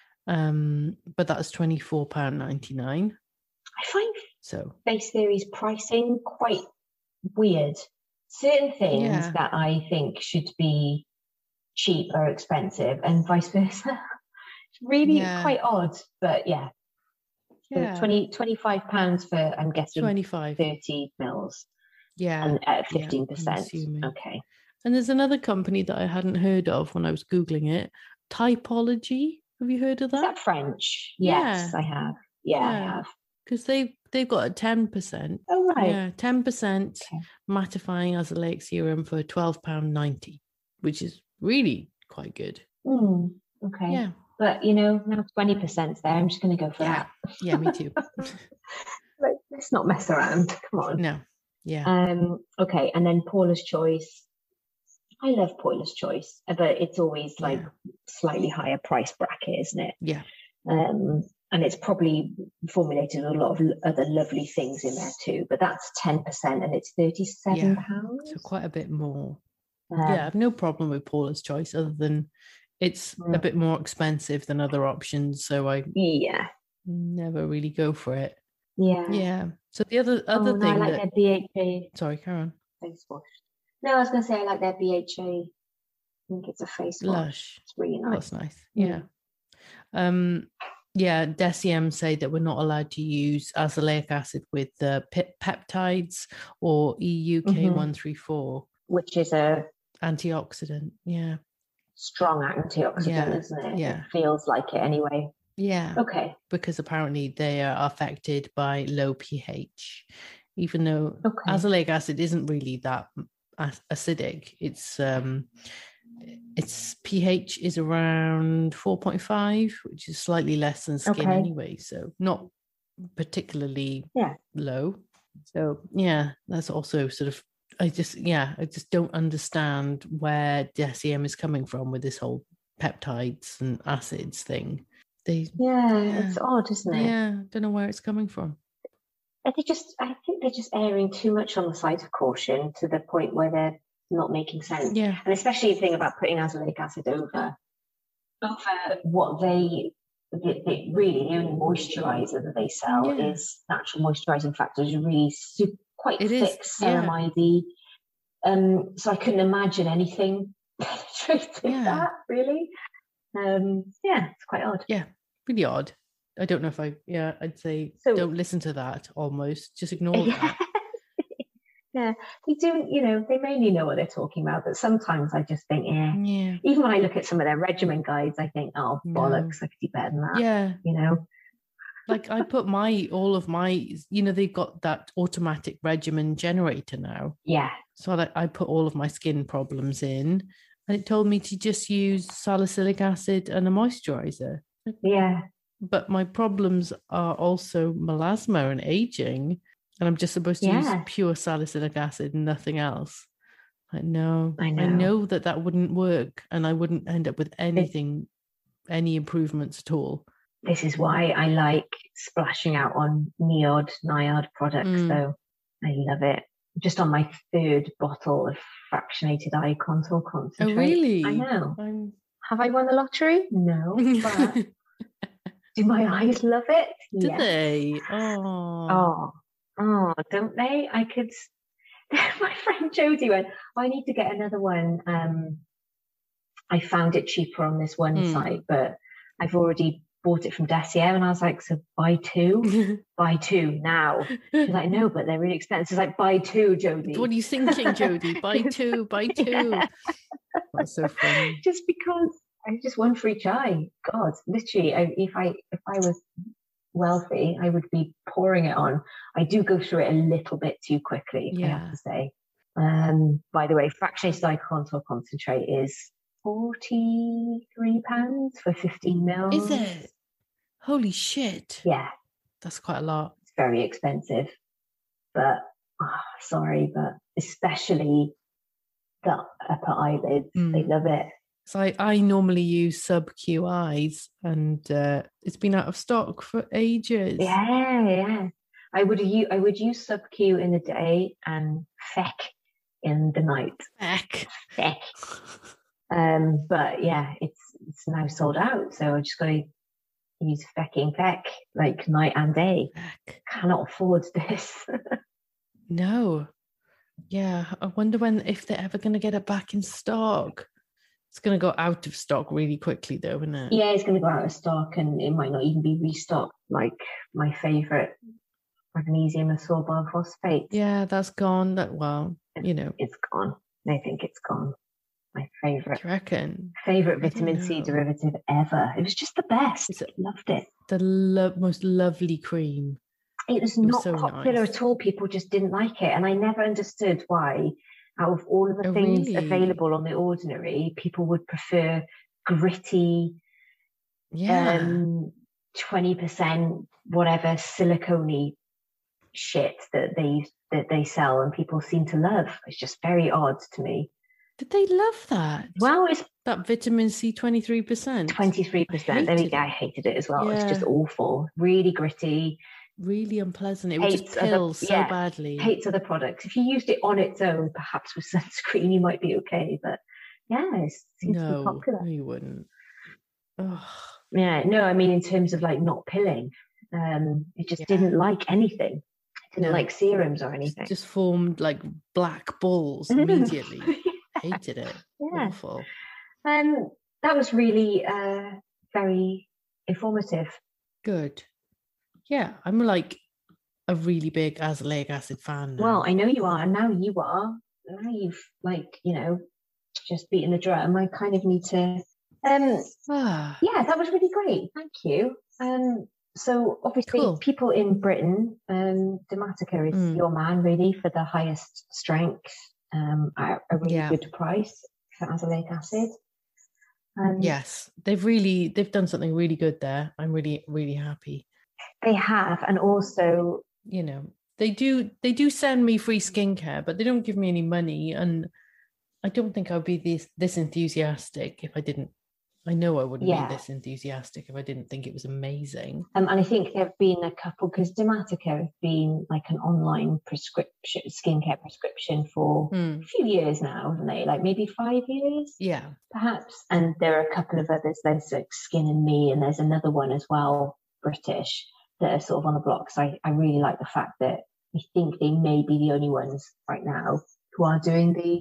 Um, but that's twenty-four pounds ninety-nine. I find So Face Theory's pricing quite weird. Certain things Yeah. that I think should be cheap are expensive, and vice versa. It's really Yeah. quite odd, but yeah. So yeah, twenty, twenty-five pounds for, I'm guessing, twenty-five. thirty mils, Yeah. and at yeah, fifteen I'm percent. assuming. Okay. And there's another company that I hadn't heard of when I was Googling it. Typology. Have you heard of Is that? that French? Yes, Yeah. I have. Yeah, I Yeah. have. Because they've, they've got a ten percent. Oh, right. Yeah, ten percent Okay. mattifying azelaic serum for twelve pounds ninety, which is really quite good. Mm, okay. Yeah. But, you know, now twenty percent's there. I'm just going to go for Yeah. Yeah, me too. that. Like, let's not mess around. Come on. No. Yeah. Um, okay, and then Paula's Choice. I love Paula's Choice, but it's always like Yeah. slightly higher price bracket, isn't it? Yeah. Um, and it's probably formulated a lot of l- other lovely things in there too. But that's ten percent, and it's thirty-seven pounds. So quite a bit more. Um, Yeah, I have no problem with Paula's Choice other than it's a Mm. bit more expensive than other options. So I yeah, never really go for it. yeah. Yeah. So the other other oh, no, thing I like that their B H A sorry, Karen. face wash. No, I was going to say I like their B H A. I think it's a face wash. Lush. It's really Oh, nice. that's nice. Mm. Yeah. Um yeah, Deciem say that we're not allowed to use azelaic acid with the pe- peptides or E U K one thirty-four Which is a antioxidant. Yeah. strong antioxidant, Yeah, isn't it? yeah. It feels like it anyway. Yeah. Okay. Because apparently they are affected by low pH, even though Okay. azelaic acid isn't really that ac- acidic. It's um, its pH is around four point five, which is slightly less than skin Okay. anyway, so not particularly Yeah. low. So yeah, that's also sort of. I just yeah, I just don't understand where Deciem is coming from with this whole peptides and acids thing. They Yeah, Yeah. it's odd, isn't it? yeah, don't know where it's coming from. Are they just, I think they're just erring too much on the side of caution to the point where they're not making sense. Yeah, And especially the thing about putting azelaic acid over, over what they, the, the, really the only moisturiser that they sell Yeah. is natural moisturising factors, really super, quite It is, thick, yeah. ceramide-y. Um, so I couldn't imagine anything penetrated Yeah. that, really. Um, yeah, it's quite odd. Yeah, really odd. I don't know if I, yeah, I'd say So- don't listen to that almost. Just ignore Yeah. that. Yeah, they do, you know, they mainly know what they're talking about, but sometimes I just think, yeah. Yeah. Even when I look at some of their regimen guides, I think, oh, No. bollocks, I could do better than that. Yeah. You know? Like I put my, all of my, you know, they've got that automatic regimen generator now. Yeah. So I, I put all of my skin problems in and it told me to just use salicylic acid and a moisturizer. Yeah. But my problems are also melasma and aging. And I'm just supposed to use Yeah. pure salicylic acid and nothing else. Like, no, I know. I know that that wouldn't work and I wouldn't end up with anything, any improvements at all. This is why I like splashing out on Neod, Niod products, Mm. though. I love it. Just on my third bottle of fractionated eye contour concentrate. Oh, really? I know. I'm... Have I won the lottery? No. But do my eyes love it? Do Yes. they? Oh. Oh, oh, don't they? I could. My friend Jodie went, oh, I need to get another one. Um, I found it cheaper on this one Mm. site, but I've already bought it from Dessier. And I was like, so buy two? Buy two now. She's like, no, but they're really expensive. It's like, buy two, Jodie. What are you thinking, Jodie? Buy two, buy two. Yeah. That's so funny. Just because I just one for each eye. God, literally, I, if I if I was wealthy, I would be pouring it on. I do go through it a little bit too quickly, I Yeah. have to say. Um, by the way, fractionated eye contour concentrate is forty-three pounds for fifteen mils. Is it? Holy shit. Yeah, That's quite a lot. it's very expensive. But oh, sorry, but especially the upper eyelids, Mm. they love it. So I, I normally use sub Q Is and uh, it's been out of stock for ages. Yeah, yeah. I would use I would use sub Q in the day and feck in the night. Heck. Feck. Um, but yeah, it's it's now sold out, so I just got to use fecking feck like night and day. Heck. Cannot afford this. No. Yeah. I wonder when, if they're ever going to get it back in stock. It's going to go out of stock really quickly though, isn't it? Yeah, it's going to go out of stock, and it might not even be restocked. Like my favourite magnesium ascorbyl phosphate. Yeah, that's gone. That well, you know, It's gone. I think it's gone. My favourite. do you reckon? Favorite I don't vitamin C know. derivative ever. It was just the best. Is it- Loved it. The lo- most lovely cream. It was was not so popular nice. at all. People just didn't like it, and I never understood why. Out of all of the Oh, things really? available on The Ordinary, people would prefer gritty, Yeah. um, twenty percent whatever silicone shit that they that they sell, and people seem to love. It's just very odd to me. Did they love that? Well, it's That vitamin C twenty-three percent. twenty-three percent. There we hated go. it. I hated it as well. It's just Yeah. awful. Really gritty. Really unpleasant. It would just Hates other- kill so yeah, badly. Hates other products. If you used it on its own, perhaps with sunscreen, you might be okay. But yeah, it seems to be No, popular. no, you wouldn't. Ugh. Yeah, no, I mean in terms of like not pilling, um, it just Yeah. didn't like anything. It didn't No. like serums or Just- anything. Just formed like black balls immediately. Hated it. Yeah. Awful. Um, that was really uh, very informative. Good. Yeah, I'm like a really big azelaic acid fan now. Well, I know you are, and now you are. Now you've like you know just beaten the drum. I kind of need to. Um, Ah, yeah, that was really great. Thank you. Um, so obviously, Cool. people in Britain, um, Dermatica is Mm. your man really for the highest strength um, at a really Yeah. good price for azelaic acid. Um, yes, they've really they've done something really good there. I'm really really happy. they have, and also You know, they do they do send me free skincare, but they don't give me any money, and I don't think I'd be this this enthusiastic if I didn't. I know I wouldn't Yeah. be this enthusiastic if I didn't think it was amazing. Um, and I think there have been a couple, because Dermatica have been like an online prescription, skincare prescription for Hmm. a few years now, haven't they? Like maybe five years, Yeah, perhaps. And there are a couple of others. There's like Skin and Me, and there's another one as well, British, that are sort of on the block. So I, I really like the fact that I think they may be the only ones right now who are doing the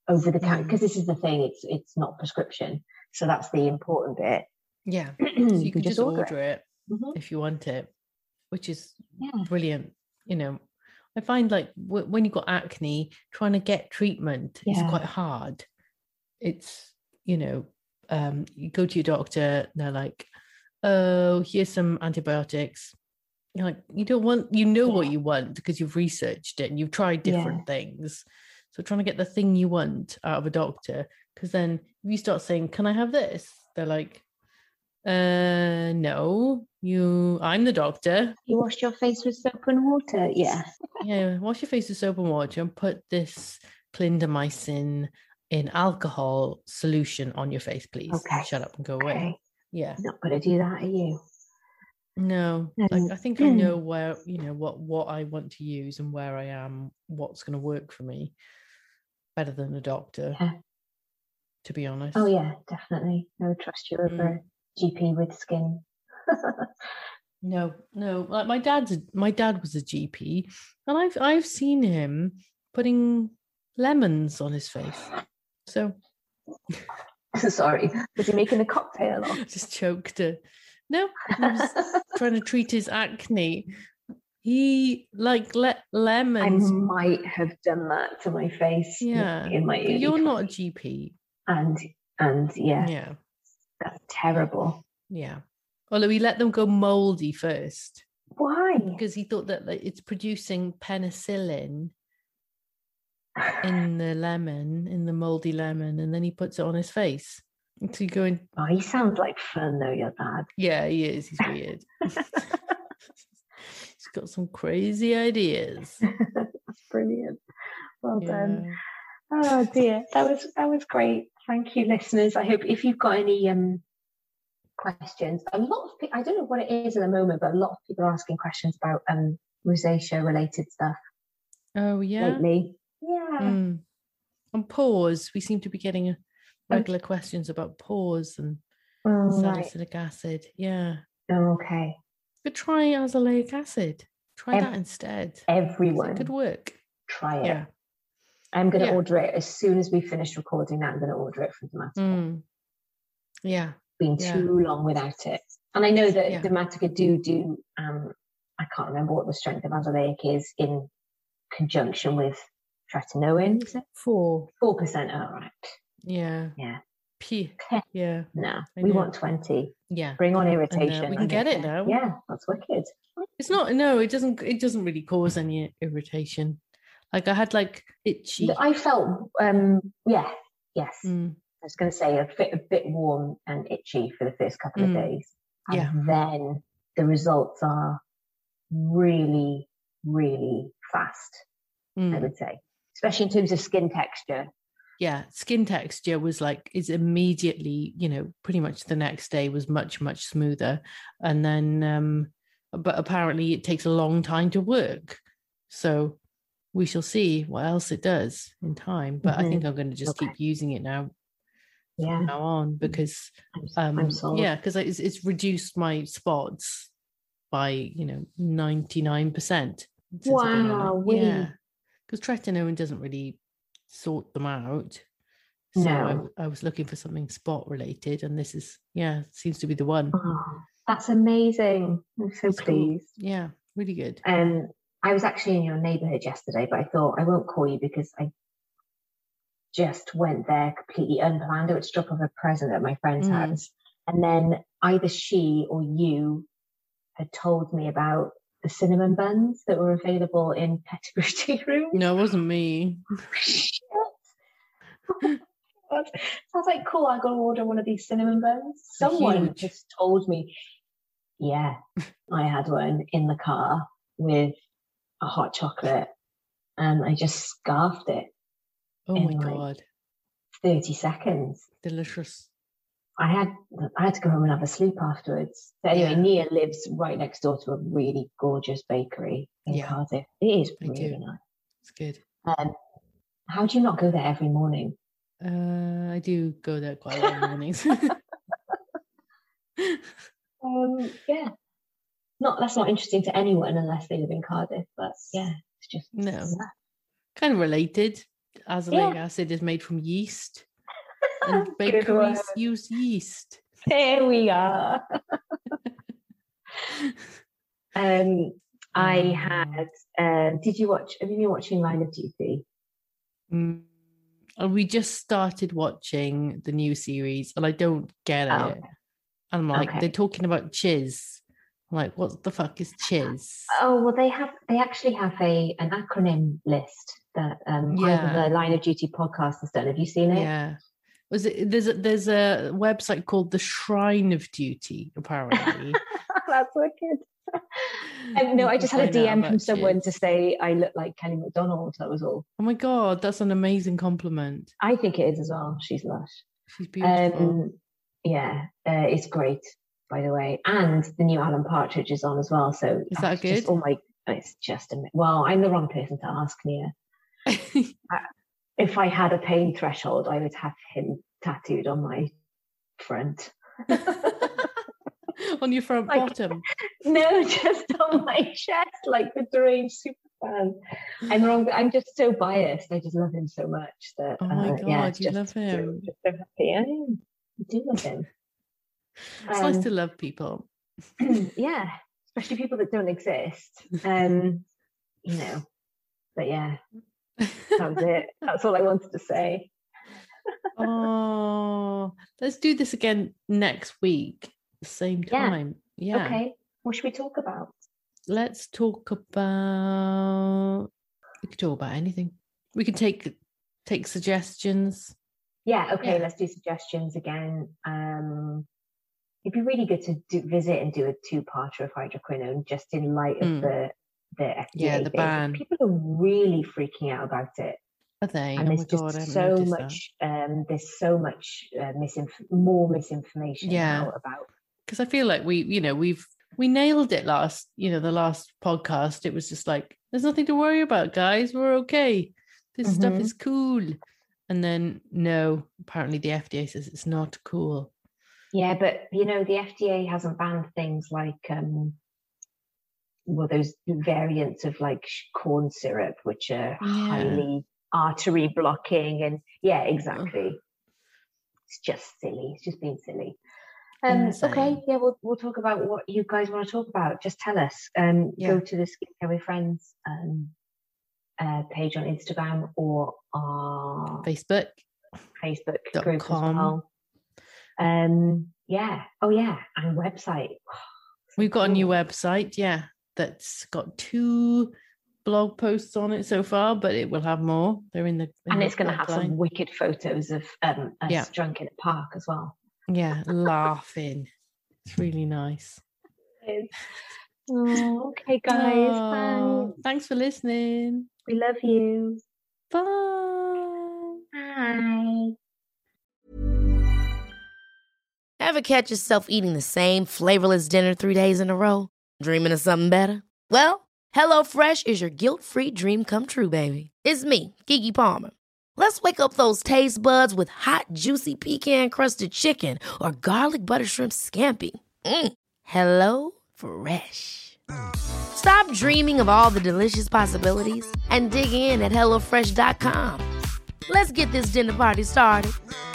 over the counter, Mm. because this is the thing, it's it's not prescription. So that's the important bit. Yeah. So you, you can just order, order it, it mm-hmm. if you want it, which is yeah. brilliant. You know, I find like w- when you've got acne, trying to get treatment yeah. is quite hard. It's, you know, um, you go to your doctor, they're like, oh, here's some antibiotics. You're like, you don't want, you know yeah. what you want because you've researched it and you've tried different yeah. things. So trying to get the thing you want out of a doctor, because then if you start saying, can I have this? They're like, uh, no, you, I'm the doctor. You washed your face with soap and water? Yeah. Yeah, wash your face with soap and water and put this clindamycin in alcohol solution on your face, please. Okay. Shut up and go away. Okay. Yeah. Not going to do that, are you? No. Um, like, I think I know where, you know, what, what I want to use and where I am, what's going to work for me better than a doctor, yeah. to be honest. Oh, yeah, definitely. I would trust you over mm. a G P with skin. No, no. Like my dad's, a, my dad was a G P, and I've I've seen him putting lemons on his face. So, sorry, was he making a cocktail? Or? Just choked it. No, he was trying to treat his acne. He like let lemons. I might have done that to my face. Yeah, in my you're twenties. Not a G P, and and yeah, yeah, that's terrible. Yeah. Although he let them go moldy first. Why? Because he thought that like, it's producing penicillin in the lemon, in the moldy lemon, and then he puts it on his face. So you going, oh, he sounds like fun though, your dad. Yeah, he is. He's weird. He's got some crazy ideas. That's brilliant. Well yeah. done. Oh dear, that was that was great. Thank you, listeners. I hope if you've got any um. questions. A lot of people, I don't know what it is at the moment, but a lot of people are asking questions about um rosacea related stuff. Oh yeah. Lately. Yeah. Mm. On pores, we seem to be getting a regular um, questions about pores and oh, salicylic right. acid. Yeah. Oh, okay. But try azelaic acid. Try Ev- that instead. Everyone. It could work. Try it. Yeah. I'm going to yeah. order it as soon as we finish recording that. I'm going to order it from Dermatica. Mm. Yeah. Been yeah. too long without it, and I know that yeah. Dermatica do do um I can't remember what the strength of azelaic is in conjunction with tretinoin. Is it four four percent? Oh, right. Yeah. Yeah. P. Yeah. No, we want twenty. Yeah. Bring on irritation. And, uh, we can get it now. Yeah, that's wicked. It's not. No, it doesn't. It doesn't really cause any irritation. Like I had like itchy. I felt. Um. Yeah. Yes. Mm. I was going to say a bit, a bit warm and itchy for the first couple mm. of days. And yeah. then the results are really, really fast, mm. I would say, especially in terms of skin texture. Yeah. Skin texture was like, is immediately, you know, pretty much the next day was much, much smoother. And then, um, but apparently it takes a long time to work. So we shall see what else it does in time. But mm-hmm. I think I'm going to just okay. keep using it now. Yeah. From now on, because um, yeah, because it's it's reduced my spots by you know ninety-nine percent. Wow, yeah, because tretinoin doesn't really sort them out. So no. I, I was looking for something spot related, and this is yeah seems to be the one. Oh, that's amazing! I'm so that's pleased. Cool. Yeah, really good. Um, I was actually in your neighbourhood yesterday, but I thought I won't call you because I just went there completely unplanned. I would drop off a present at my friend's mm. house, and then either she or you had told me about the cinnamon buns that were available in Pettigrew Tea Room. No, it wasn't me. Sounds like cool. I got to order one of these cinnamon buns. Someone Huge. just told me. Yeah, I had one in the car with a hot chocolate, and I just scarfed it. Oh my like god! Thirty seconds. Delicious. I had I had to go home and have a sleep afterwards. But anyway, yeah. Nia lives right next door to a really gorgeous bakery in yeah. Cardiff. It is I really do. nice. It's good. Um, how do you not go there every morning? Uh, I do go there quite a lot in the mornings. um, yeah. Not that's not interesting to anyone unless they live in Cardiff. But yeah, it's just no. Yeah. Kind of related. azelaic Yeah. acid is made from yeast, and Good bakeries one. use yeast. There we are. um, I Um, had. Uh, did you watch? Have you been watching Line of Duty? Mm, and we just started watching the new series, and I don't get it. Oh, And I'm like, okay. they're talking about chiz. I'm like, what the fuck is chiz? Oh well, they have. They actually have a an acronym list that um, Yeah. either the Line of Duty podcast has done. Have you seen it? Yeah. Was it? There's a, there's a website called the Shrine of Duty. Apparently, That's wicked. Um, no, You I can just had a find D out M from about someone to chiz. say I look like Kelly McDonald. That was all. Oh my god, that's an amazing compliment. I think it is as well. She's lush. She's beautiful. Um, yeah, uh, it's great, by the way. And the new Alan Partridge is on as well. So Is that it's just- good? oh my, it's just a well. I'm the wrong person to ask, Nia. If I had a pain threshold, I would have him tattooed on my front. On your front Like- bottom. No, just on my chest, like the deranged super fan. I'm wrong. I'm just so biased. I just love him so much that. Oh my uh, yeah, God, it's you just love so- him. just so happy. I am. I do love him. It's Um, nice to love people. yeah, especially people that don't exist. Um, you know, but yeah, that was it. That's all I wanted to say. Oh, let's do this again next week, the same Yeah. time. Yeah. Okay, what should we talk about? Let's talk about. We could talk about anything. We can take take suggestions. Yeah, okay, Yeah. let's do suggestions again. Um, it'd be really good to do, visit and do a two-parter of hydroquinone just in light of Mm. the the F D A Yeah, the thing. ban. People are really freaking out about it, Are they? and Oh my there's god, I just haven't so noticed that. much. Um, there's so much uh, misinf- more misinformation Yeah. now about. Because I feel like we, you know, we've we nailed it last, you know, the last podcast. It was just like, there's nothing to worry about, guys. We're okay. This stuff Mhm. is cool. And then no, apparently the F D A says it's not cool. Yeah, but you know, the F D A hasn't banned things like um, well, those variants of like sh- corn syrup, which are Yeah. highly artery blocking, and yeah, exactly. It's just silly. It's just being silly. Um, okay, Insane. yeah, we'll we'll talk about what you guys want to talk about. Just tell us. Um, Yeah. Go to the Skincare with Friends um, uh, page on Instagram or our Facebook. Facebook Dot group com. as well. Um, yeah. Oh, yeah, and website. We've got a new cool. website, yeah, that's got two blog posts on it so far, but it will have more. They're in the in And the it's going to have some pipeline. wicked photos of um, us Yeah. drunk in a park as well. Yeah, laughing. It's really nice. Oh, okay, guys. Oh, Thanks. thanks for listening. We love you. Bye. Bye. Ever catch yourself eating the same flavorless dinner three days in a row? Dreaming of something better? Well, HelloFresh is your guilt-free dream come true, baby. It's me, Keke Palmer. Let's wake up those taste buds with hot, juicy pecan-crusted chicken or garlic butter shrimp scampi. Mm. Hello Fresh. Stop dreaming of all the delicious possibilities and dig in at HelloFresh dot com. Let's get this dinner party started.